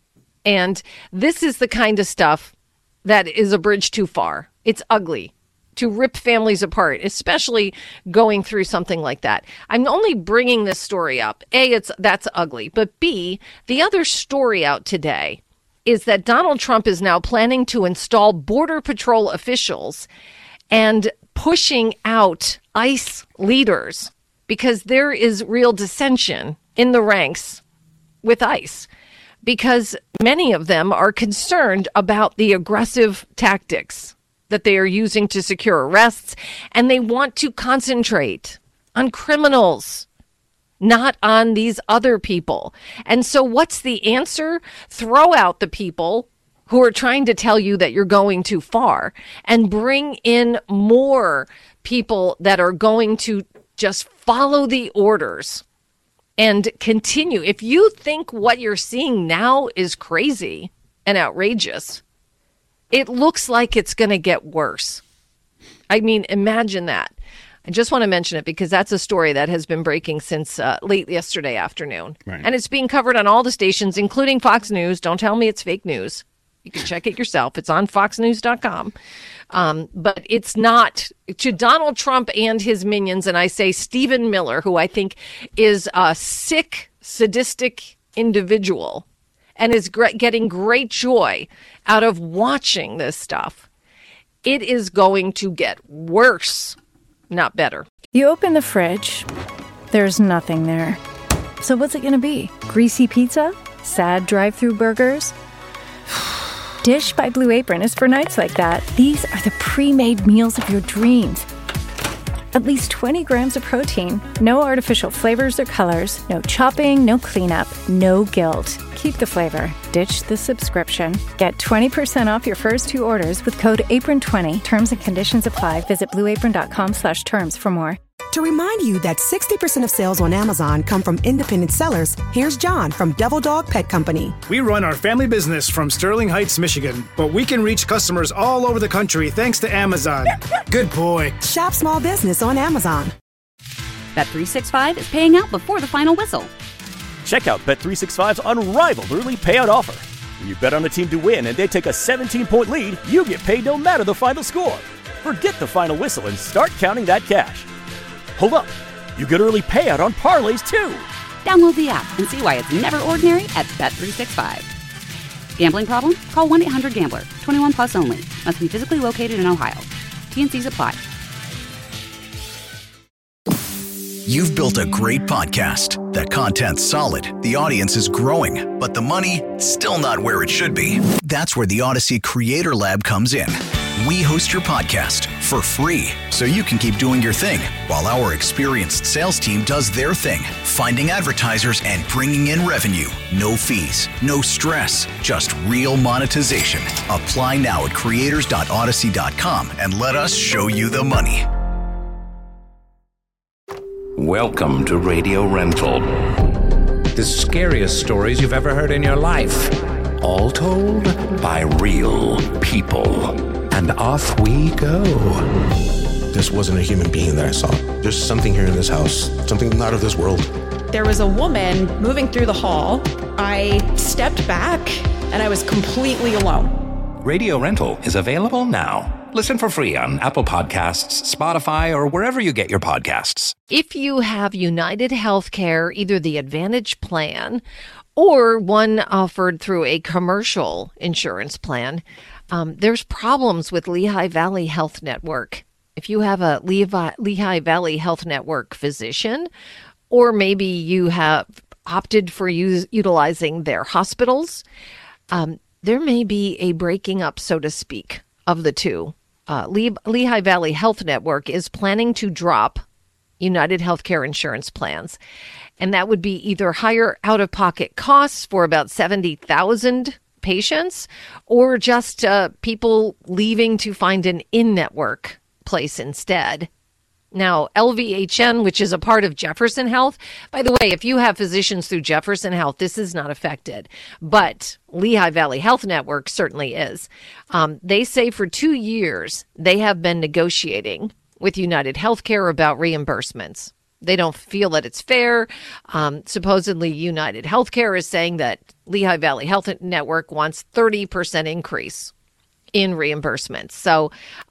And this is the kind of stuff that is a bridge too far. It's ugly to rip families apart, especially going through something like that. I'm only bringing this story up. A, that's ugly. But B, the other story out today is that Donald Trump is now planning to install Border Patrol officials and pushing out ICE leaders because there is real dissension in the ranks with ICE because many of them are concerned about the aggressive tactics that they are using to secure arrests, and they want to concentrate on criminals, not on these other people. And so what's the answer? Throw out the people who are trying to tell you that you're going too far and bring in more people that are going to just follow the orders and continue. If you think what you're seeing now is crazy and outrageous, it looks like it's going to get worse. I mean, imagine that. I just want to mention it because that's a story that has been breaking since late yesterday afternoon. Right. And it's being covered on all the stations, including Fox News. Don't tell me it's fake news. You can check it yourself. It's on foxnews.com. But it's not to Donald Trump and his minions. And I say Stephen Miller, who I think is a sick, sadistic individual and is getting great joy out of watching this stuff. It is going to get worse. Not better. You open the fridge, there's nothing there. So what's it going to be? Greasy pizza? Sad drive-thru burgers? Dish by Blue Apron is for nights like that. These are the pre-made meals of your dreams. At least 20 grams of protein, no artificial flavors or colors, no chopping, no cleanup, no guilt. Keep the flavor. Ditch the subscription. Get 20% off your first 2 orders with code APRON20. Terms and conditions apply. Visit blueapron.com/terms for more. To remind you that 60% of sales on Amazon come from independent sellers, here's John from Devil Dog Pet Company. We run our family business from Sterling Heights, Michigan, but we can reach customers all over the country thanks to Amazon. Good boy. Shop small business on Amazon. Bet365 is paying out before the final whistle. Check out Bet365's unrivaled early payout offer. When you bet on a team to win and they take a 17-point lead, you get paid no matter the final score. Forget the final whistle and start counting that cash. Hold up. You get early payout on parlays, too. Download the app and see why it's never ordinary at Bet365. Gambling problem? Call 1-800-GAMBLER. 21 plus only. Must be physically located in Ohio. T&Cs apply. You've built a great podcast. The content's solid. The audience is growing. But the money, still not where it should be. That's where the Odyssey Creator Lab comes in. We host your podcast for free so you can keep doing your thing while our experienced sales team does their thing, finding advertisers and bringing in revenue. No fees, no stress, just real monetization. Apply now at creators.odyssey.com and let us show you the money. Welcome to Radio Rental. The scariest stories you've ever heard in your life. All told by real people. And off we go. This wasn't a human being that I saw. There's something here in this house, something not of this world. There was a woman moving through the hall. I stepped back and I was completely alone. Radio Rental is available now. Listen for free on Apple Podcasts, Spotify, or wherever you get your podcasts. If you have United Healthcare, either the Advantage plan or one offered through a commercial insurance plan, there's problems with Lehigh Valley Health Network. If you have a Lehigh Valley Health Network physician, or maybe you have opted for utilizing their hospitals, there may be a breaking up, so to speak, of the two. Lehigh Valley Health Network is planning to drop United Healthcare insurance plans, and that would be either higher out-of-pocket costs for about 70,000 patients, or just people leaving to find an in-network place instead. Now, LVHN, which is a part of Jefferson Health, by the way, if you have physicians through Jefferson Health, this is not affected, but Lehigh Valley Health Network certainly is. They say for 2 years, they have been negotiating with United Healthcare about reimbursements. They don't feel that it's fair. Supposedly, United Healthcare is saying that Lehigh Valley Health Network wants 30% increase in reimbursements. So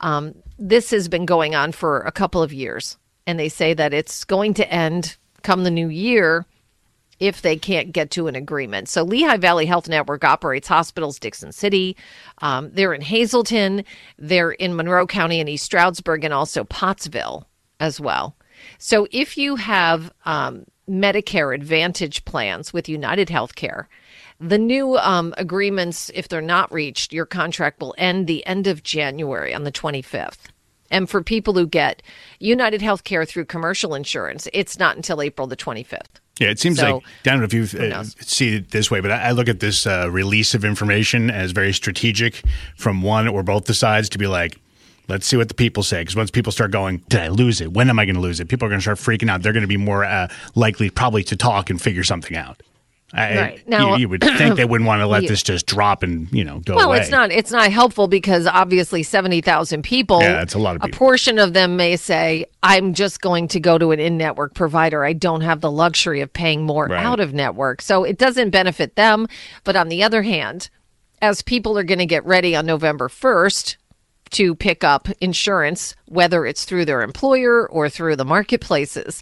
this has been going on for a couple of years, and they say that it's going to end come the new year if they can't get to an agreement. So Lehigh Valley Health Network operates hospitals Dixon City. They're in Hazleton. They're in Monroe County and East Stroudsburg, and also Pottsville as well. So if you have Medicare Advantage plans with United Healthcare, the new agreements, if they're not reached, your contract will end the end of January on the 25th. And for people who get United Healthcare through commercial insurance, it's not until April the 25th. Yeah, it seems like, I don't know if you see it this way, but I look at this release of information as very strategic from one or both the sides to be like, let's see what the people say. Because once people start going, did I lose it? When am I going to lose it? People are going to start freaking out. They're going to be more likely probably to talk and figure something out. Right. Now, you would think they wouldn't want to let this just drop and, go away. Well, it's not helpful because obviously 70,000 people. Yeah, it's a lot of people. A portion of them may say, I'm just going to go to an in-network provider. I don't have the luxury of paying more out of network. So it doesn't benefit them. But on the other hand, as people are going to get ready on November 1st, to pick up insurance, whether it's through their employer or through the marketplaces.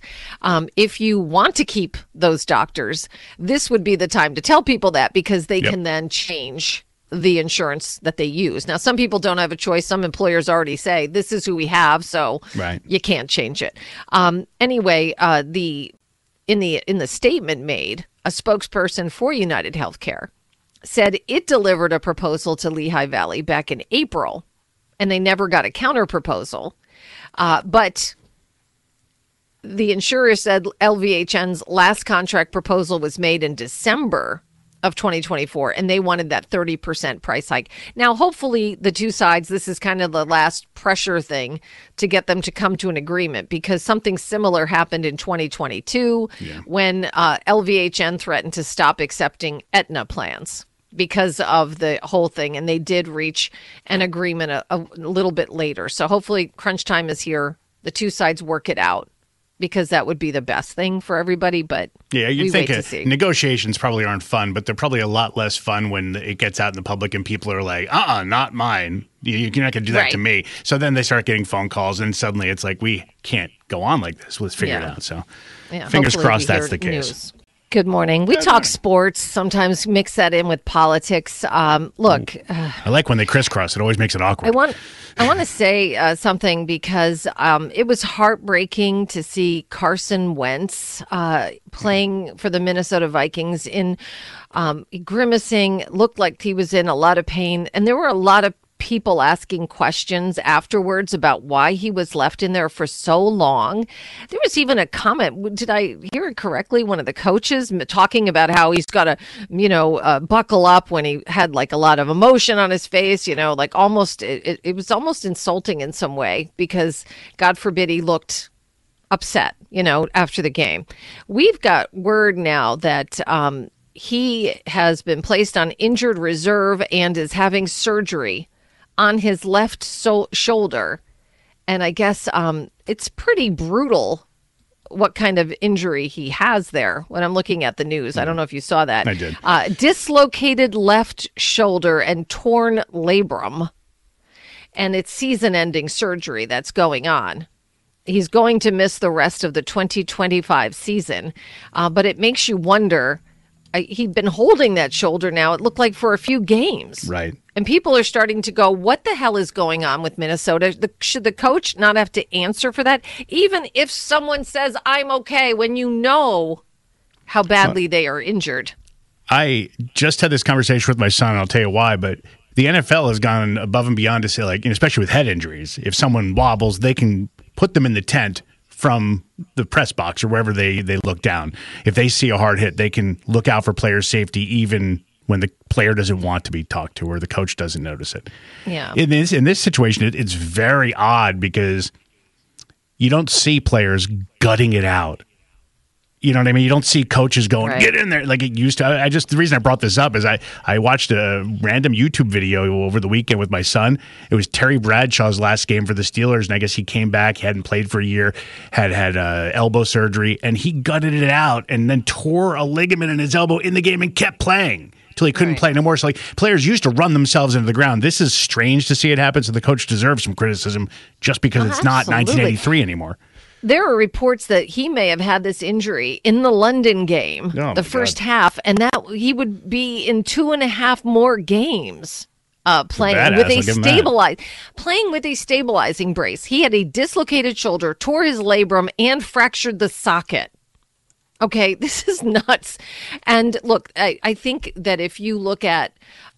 If you want to keep those doctors, this would be the time to tell people that, because they can then change the insurance that they use. Now, some people don't have a choice. Some employers already say, this is who we have, so you can't change it. Anyway, in the statement made, a spokesperson for United Healthcare said it delivered a proposal to Lehigh Valley back in April, and they never got a counter proposal. But the insurer said LVHN's last contract proposal was made in December of 2024, and they wanted that 30% price hike. Now, hopefully the two sides, this is kind of the last pressure thing to get them to come to an agreement, because something similar happened in 2022 when LVHN threatened to stop accepting Aetna plans because of the whole thing. And they did reach an agreement a little bit later. So hopefully crunch time is here. The two sides work it out, because that would be the best thing for everybody. But you'd think negotiations probably aren't fun, but they're probably a lot less fun when it gets out in the public and people are like, not mine. You're not going to do that to me. So then they start getting phone calls, and suddenly it's like, we can't go on like this. Let's figure it out. So fingers crossed that's the case. News. Good morning. We talk sports, sometimes mix that in with politics. Look. I like when they crisscross. It always makes it awkward. I want to say something, because it was heartbreaking to see Carson Wentz playing for the Minnesota Vikings grimacing, looked like he was in a lot of pain. And there were a lot of people asking questions afterwards about why he was left in there for so long. There was even a comment. Did I hear it correctly? One of the coaches talking about how he's got to, buckle up when he had like a lot of emotion on his face, like almost, it was almost insulting in some way because God forbid he looked upset, after the game. We've got word now that, he has been placed on injured reserve and is having surgery on his left shoulder. And I guess it's pretty brutal what kind of injury he has there when I'm looking at the news. I don't know if you saw that. I did. Dislocated left shoulder and torn labrum. And it's season-ending surgery that's going on. He's going to miss the rest of the 2025 season. But it makes you wonder... He'd been holding that shoulder now, it looked like, for a few games. Right. And people are starting to go, what the hell is going on with Minnesota? Should the coach not have to answer for that? Even if someone says, I'm okay, when you know how badly they are injured. I just had this conversation with my son, and I'll tell you why, but the NFL has gone above and beyond to say, like, especially with head injuries, if someone wobbles, they can put them in the tent from the press box or wherever they look down. If they see a hard hit, they can look out for player safety even when the player doesn't want to be talked to or the coach doesn't notice it. Yeah. In this situation, it's very odd because you don't see players gutting it out. You know what I mean? You don't see coaches going, right, get in there like it used to. The reason I brought this up is I watched a random YouTube video over the weekend with my son. It was Terry Bradshaw's last game for the Steelers, and I guess he came back, he hadn't played for a year, had elbow surgery, and he gutted it out and then tore a ligament in his elbow in the game and kept playing until he couldn't play no more. So, like, players used to run themselves into the ground. This is strange to see it happen, so the coach deserves some criticism just because it's not 1983 anymore. There are reports that he may have had this injury in the London game, the first half, and that he would be in 2.5 more games playing with a stabilizing brace. He had a dislocated shoulder, tore his labrum, and fractured the socket. Okay, this is nuts. And look, I think that if you look at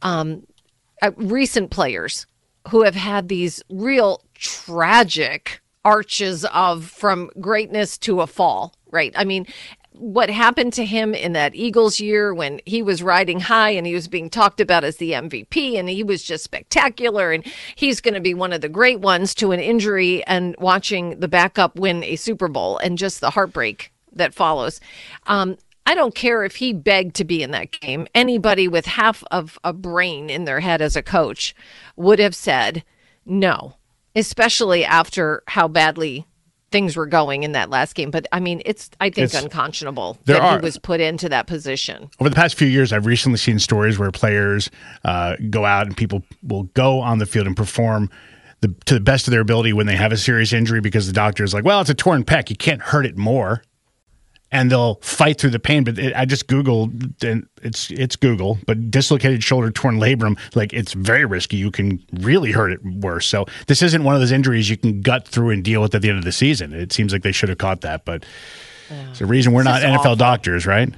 recent players who have had these real tragic arches from greatness to a fall, right? I mean, what happened to him in that Eagles year when he was riding high and he was being talked about as the MVP and he was just spectacular and he's going to be one of the great ones, to an injury and watching the backup win a Super Bowl and just the heartbreak that follows. I don't care if he begged to be in that game. Anybody with half of a brain in their head as a coach would have said no, especially after how badly things were going in that last game. But I mean, it's unconscionable that he was put into that position. Over the past few years, I've recently seen stories where players go out and people will go on the field and perform to the best of their ability when they have a serious injury because the doctor is like, well, it's a torn pec. You can't hurt it more. And they'll fight through the pain. But I just Googled, and it's Google, but dislocated shoulder, torn labrum, like, it's very risky. You can really hurt it worse. So this isn't one of those injuries you can gut through and deal with at the end of the season. It seems like they should have caught that. But it's a reason we're not NFL doctors, right?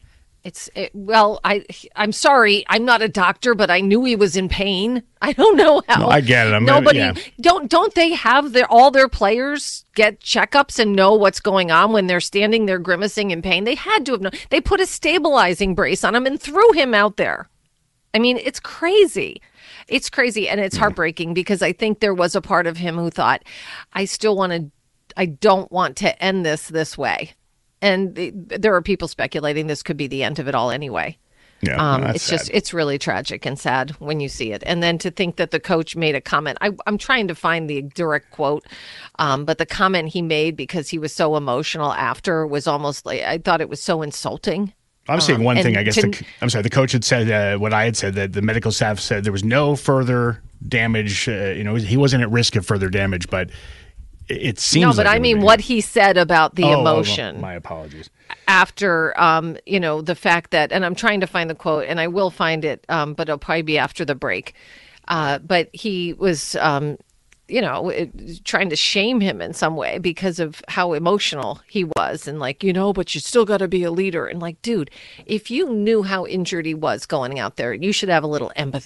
I'm sorry, I'm not a doctor, but I knew he was in pain. I don't know how. No, I get it. Don't they have all their players get checkups and know what's going on when they're standing there grimacing in pain? They had to have known. They put a stabilizing brace on him and threw him out there. I mean, it's crazy. It's crazy, and it's heartbreaking because I think there was a part of him who thought, I don't want to end this way. And there are people speculating this could be the end of it all anyway. Yeah, it's really tragic and sad when you see it. And then to think that the coach made a comment, I'm trying to find the direct quote, but the comment he made because he was so emotional after was almost like, I thought it was so insulting. I'm saying one thing, I guess. The coach had said what I had said, that the medical staff said there was no further damage. He wasn't at risk of further damage, but it seems no, but I mean what he said about the emotion. My apologies. After, the fact that, and I'm trying to find the quote, and I will find it, but it'll probably be after the break. But he was, trying to shame him in some way because of how emotional he was, and like, but you still got to be a leader. And like, dude, if you knew how injured he was going out there, you should have a little empathy.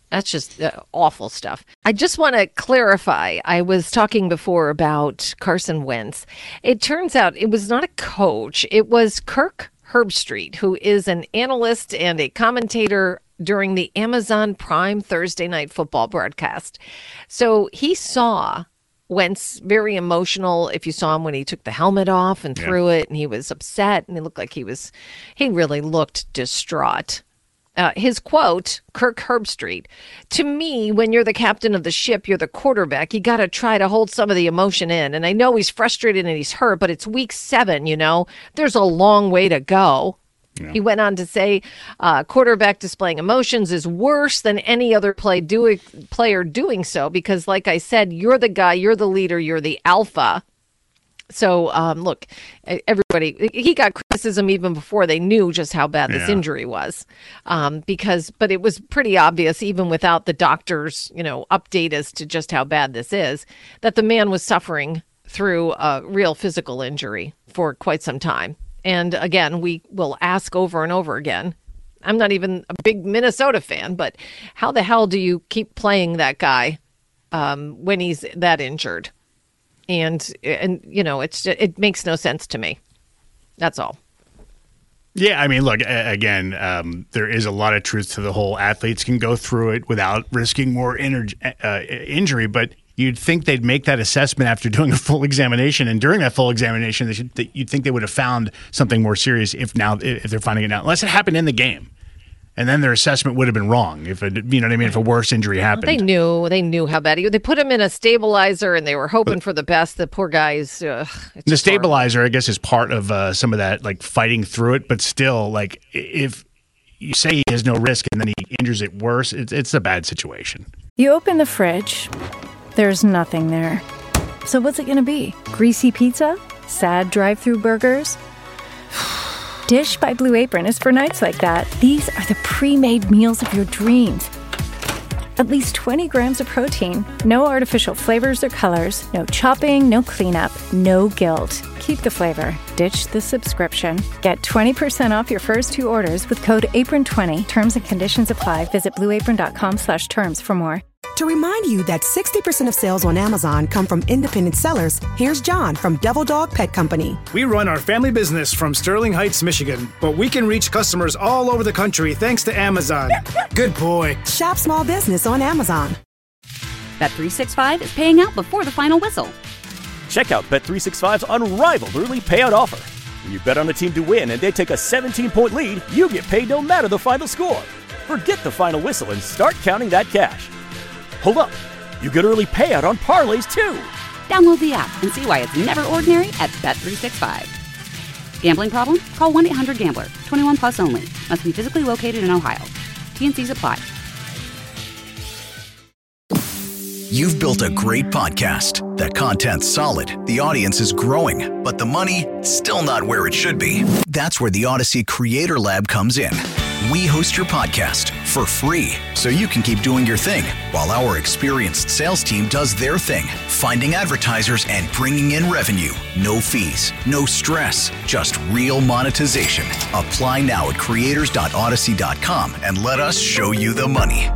That's just awful stuff. I just want to clarify. I was talking before about Carson Wentz. It turns out it was not a coach. It was Kirk Herbstreit, who is an analyst and a commentator during the Amazon Prime Thursday Night Football broadcast. So he saw Wentz very emotional. If you saw him when he took the helmet off and threw it, and he was upset, and he looked like he really looked distraught. His quote, Kirk Herbstreit, "To me, when you're the captain of the ship, you're the quarterback. You got to try to hold some of the emotion in. And I know he's frustrated and he's hurt, but it's week 7, There's a long way to go." Yeah. He went on to say, quarterback displaying emotions is worse than any other player doing so because, like I said, you're the guy, you're the leader, you're the alpha. So, look, everybody, he got criticism even before they knew just how bad this injury was. But it was pretty obvious, even without the doctor's, update as to just how bad this is, that the man was suffering through a real physical injury for quite some time. And again, we will ask over and over again. I'm not even a big Minnesota fan, but how the hell do you keep playing that guy when he's that injured? And it makes no sense to me. That's all. Yeah, I mean, look, again, there is a lot of truth to the whole athletes can go through it without risking more injury, but you'd think they'd make that assessment after doing a full examination, and during that full examination, you'd think they would have found something more serious if they're finding it now, unless it happened in the game. And then their assessment would have been wrong if a worse injury happened. They knew how bad they put him in a stabilizer and they were hoping for the best. The poor guy's the stabilizer, I guess, is part of some of that, like fighting through it. But still, like if you say he has no risk and then he injures it worse, it's a bad situation. You open the fridge, there's nothing there. So what's it going to be? Greasy pizza? Sad drive-through burgers? Dish by Blue Apron is for nights like that. These are the pre-made meals of your dreams. At least 20 grams of protein, no artificial flavors or colors, no chopping, no cleanup, no guilt. Keep the flavor. Ditch the subscription. Get 20% off your first 2 orders with code APRON20. Terms and conditions apply. Visit blueapron.com/terms for more. To remind you that 60% of sales on Amazon come from independent sellers, here's John from Devil Dog Pet Company. We run our family business from Sterling Heights, Michigan, but we can reach customers all over the country thanks to Amazon. Good boy. Shop small business on Amazon. Bet365 is paying out before the final whistle. Check out Bet365's unrivaled early payout offer. When you bet on a team to win and they take a 17-point lead, you get paid no matter the final score. Forget the final whistle and start counting that cash. Hold up, you get early payout on parlays too. Download the app and see why it's never ordinary at Bet365. Gambling problem? Call 1-800-GAMBLER. 21 plus only. Must be physically located in Ohio. T&Cs apply. You've built a great podcast. The content's solid, the audience is growing, but the money, still not where it should be. That's where the Odyssey Creator Lab comes in. We host your podcast for free so you can keep doing your thing while our experienced sales team does their thing, finding advertisers and bringing in revenue. No fees, no stress, just real monetization. Apply now at creators.odyssey.com and let us show you the money.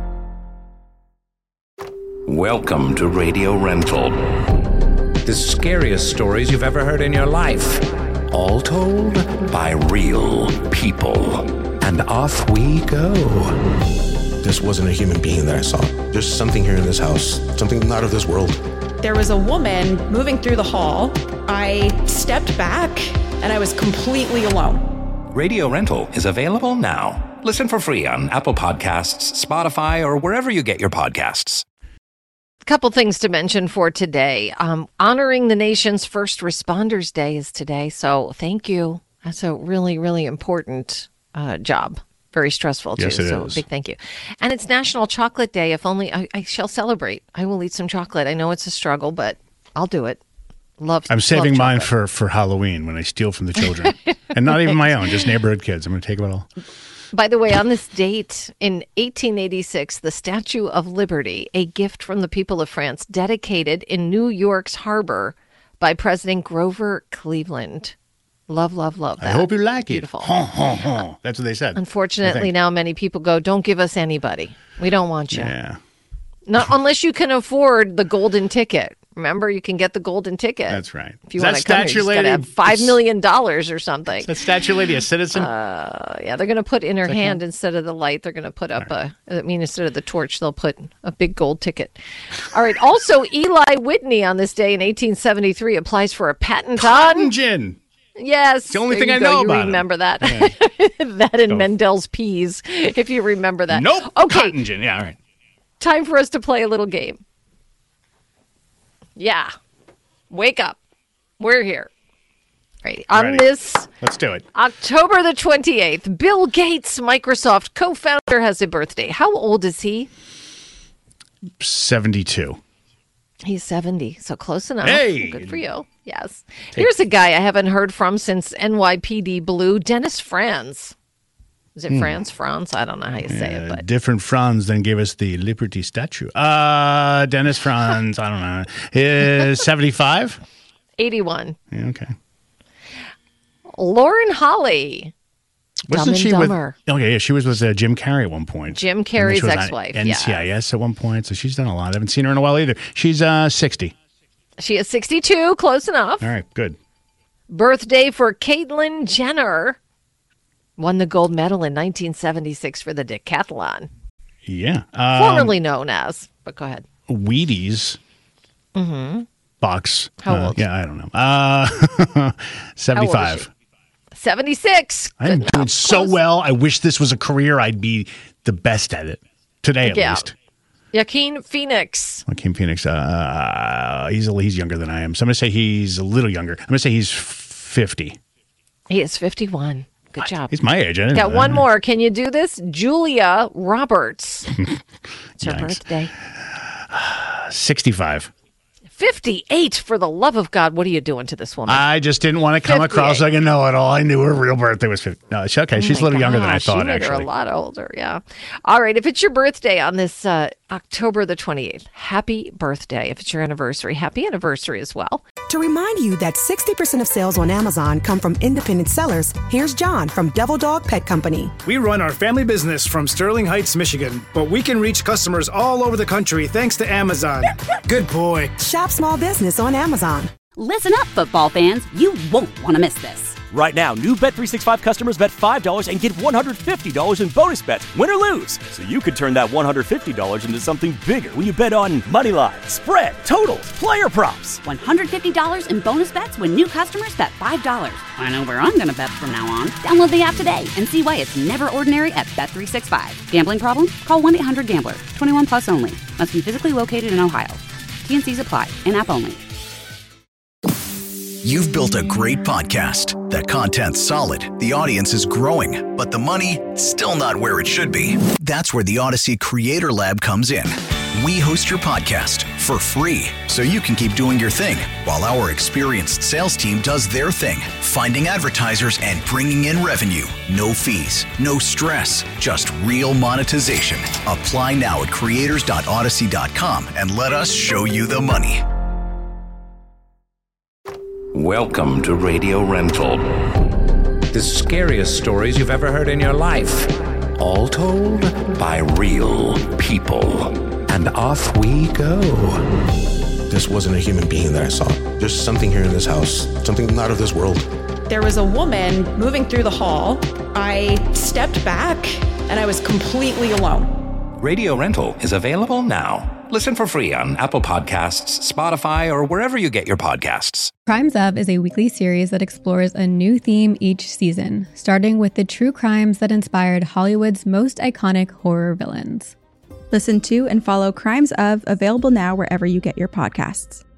Welcome to Radio Rental. The scariest stories you've ever heard in your life. All told by real people. And off we go. This wasn't a human being that I saw. There's something here in this house, something not of this world. There was a woman moving through the hall. I stepped back and I was completely alone. Radio Rental is available now. Listen for free on Apple Podcasts, Spotify, or wherever you get your podcasts. A couple things to mention for today. Honoring the nation's First Responders Day is today, so thank you. That's a really, really important job. Very stressful, too. Yes, it so is. Big thank you. And it's National Chocolate Day. If only I shall celebrate. I will eat some chocolate. I know it's a struggle, but I'll do it. I'm saving mine for Halloween when I steal from the children. And not even my own, just neighborhood kids. I'm going to take it all. By the way, on this date, in 1886, the Statue of Liberty, a gift from the people of France, dedicated in New York's harbor by President Grover Cleveland. Love, love, love that. I hope you like Beautiful. it. Beautiful. That's what they said. Unfortunately, now many people go, don't give us anybody. We don't want you. Yeah. Not unless you can afford the golden ticket. Remember, you can get the golden ticket. That's right. If you want to come here, you just got to have $5 million or something. Is that statue lady a citizen? Yeah, they're going to put in her hand instead of the light. They're going to put up instead of the torch, they'll put a big gold ticket. All right. Also, Eli Whitney on this day in 1873 applies for a patent on gin. Yes. It's the only thing I know about You remember that. Yeah. That and Mendel's peas, if you remember that. Nope. Okay. Cotton gin. Yeah, all right. Time for us to play a little game. Yeah. Wake up. We're here. Right. On Ready. this Let's do it. October the 28th, Bill Gates, Microsoft co-founder, has a birthday. How old is he? 72. He's 70, so close enough. Hey! Good for you. Yes. Here's a guy I haven't heard from since NYPD Blue, Dennis Franz. Is it Franz? I don't know how you say it, but Different Franz then gave us the Liberty statue. Dennis Franz, I don't know. Is 75? 81. Yeah, okay. Lauren Holly. Wasn't she Dumber. with? Okay, yeah, she was with Jim Carrey at one point. Jim Carrey's And then she was on ex-wife. NCIS at one point, so she's done a lot. I haven't seen her in a while either. She's 60. She is 62, close enough. All right, good. Birthday for Caitlyn Jenner. Won the gold medal in 1976 for the decathlon. Yeah. Formerly known as, but go ahead. Wheaties. Box. How old? Yeah, I don't know. 75. 76. I'm Good doing enough. so Close. well. I wish this was a career. I'd be the best at it. Today, at least. Joaquin Phoenix. Joaquin Phoenix. He's younger than I am. So I'm going to say he's a little younger. I'm going to say he's 50. He is 51. Good job. He's my age. I didn't Got know one that. more. Can you do this? Julia Roberts. It's her birthday. 65. 58, for the love of God. What are you doing to this woman? I just didn't want to come across like a know-it-all. I knew her real birthday was 50. No, okay. She's a little younger than I thought, She made her actually. a lot older, yeah. All right. If it's your birthday on this October the 28th, happy birthday. If it's your anniversary, happy anniversary as well. To remind you that 60% of sales on Amazon come from independent sellers, here's John from Devil Dog Pet Company. We run our family business from Sterling Heights, Michigan, but we can reach customers all over the country thanks to Amazon. Good boy. Shop small business on Amazon. Listen up, football fans. You won't want to miss this. Right now, new Bet365 customers bet $5 and get $150 in bonus bets, win or lose. So you could turn that $150 into something bigger when you bet on moneyline, spread, totals, player props. $150 in bonus bets when new customers bet $5. I know where I'm going to bet from now on. Download the app today and see why it's never ordinary at Bet365. Gambling problem? Call 1-800-GAMBLER. 21 plus only. Must be physically located in Ohio. T&Cs apply. In-app only. You've built a great podcast. The content's solid, the audience is growing, but the money, still not where it should be. That's where the Odyssey Creator Lab comes in. We host your podcast for free, so you can keep doing your thing, while our experienced sales team does their thing, finding advertisers and bringing in revenue. No fees, no stress, just real monetization. Apply now at creators.odyssey.com and let us show you the money. Welcome to Radio Rental. The scariest stories you've ever heard in your life. All told by real people. And off we go. This wasn't a human being that I saw. There's something here in this house, something not of this world. There was a woman moving through the hall. I stepped back and I was completely alone. Radio Rental is available now. Listen for free on Apple Podcasts, Spotify, or wherever you get your podcasts. Crimes Of is a weekly series that explores a new theme each season, starting with the true crimes that inspired Hollywood's most iconic horror villains. Listen to and follow Crimes Of, available now wherever you get your podcasts.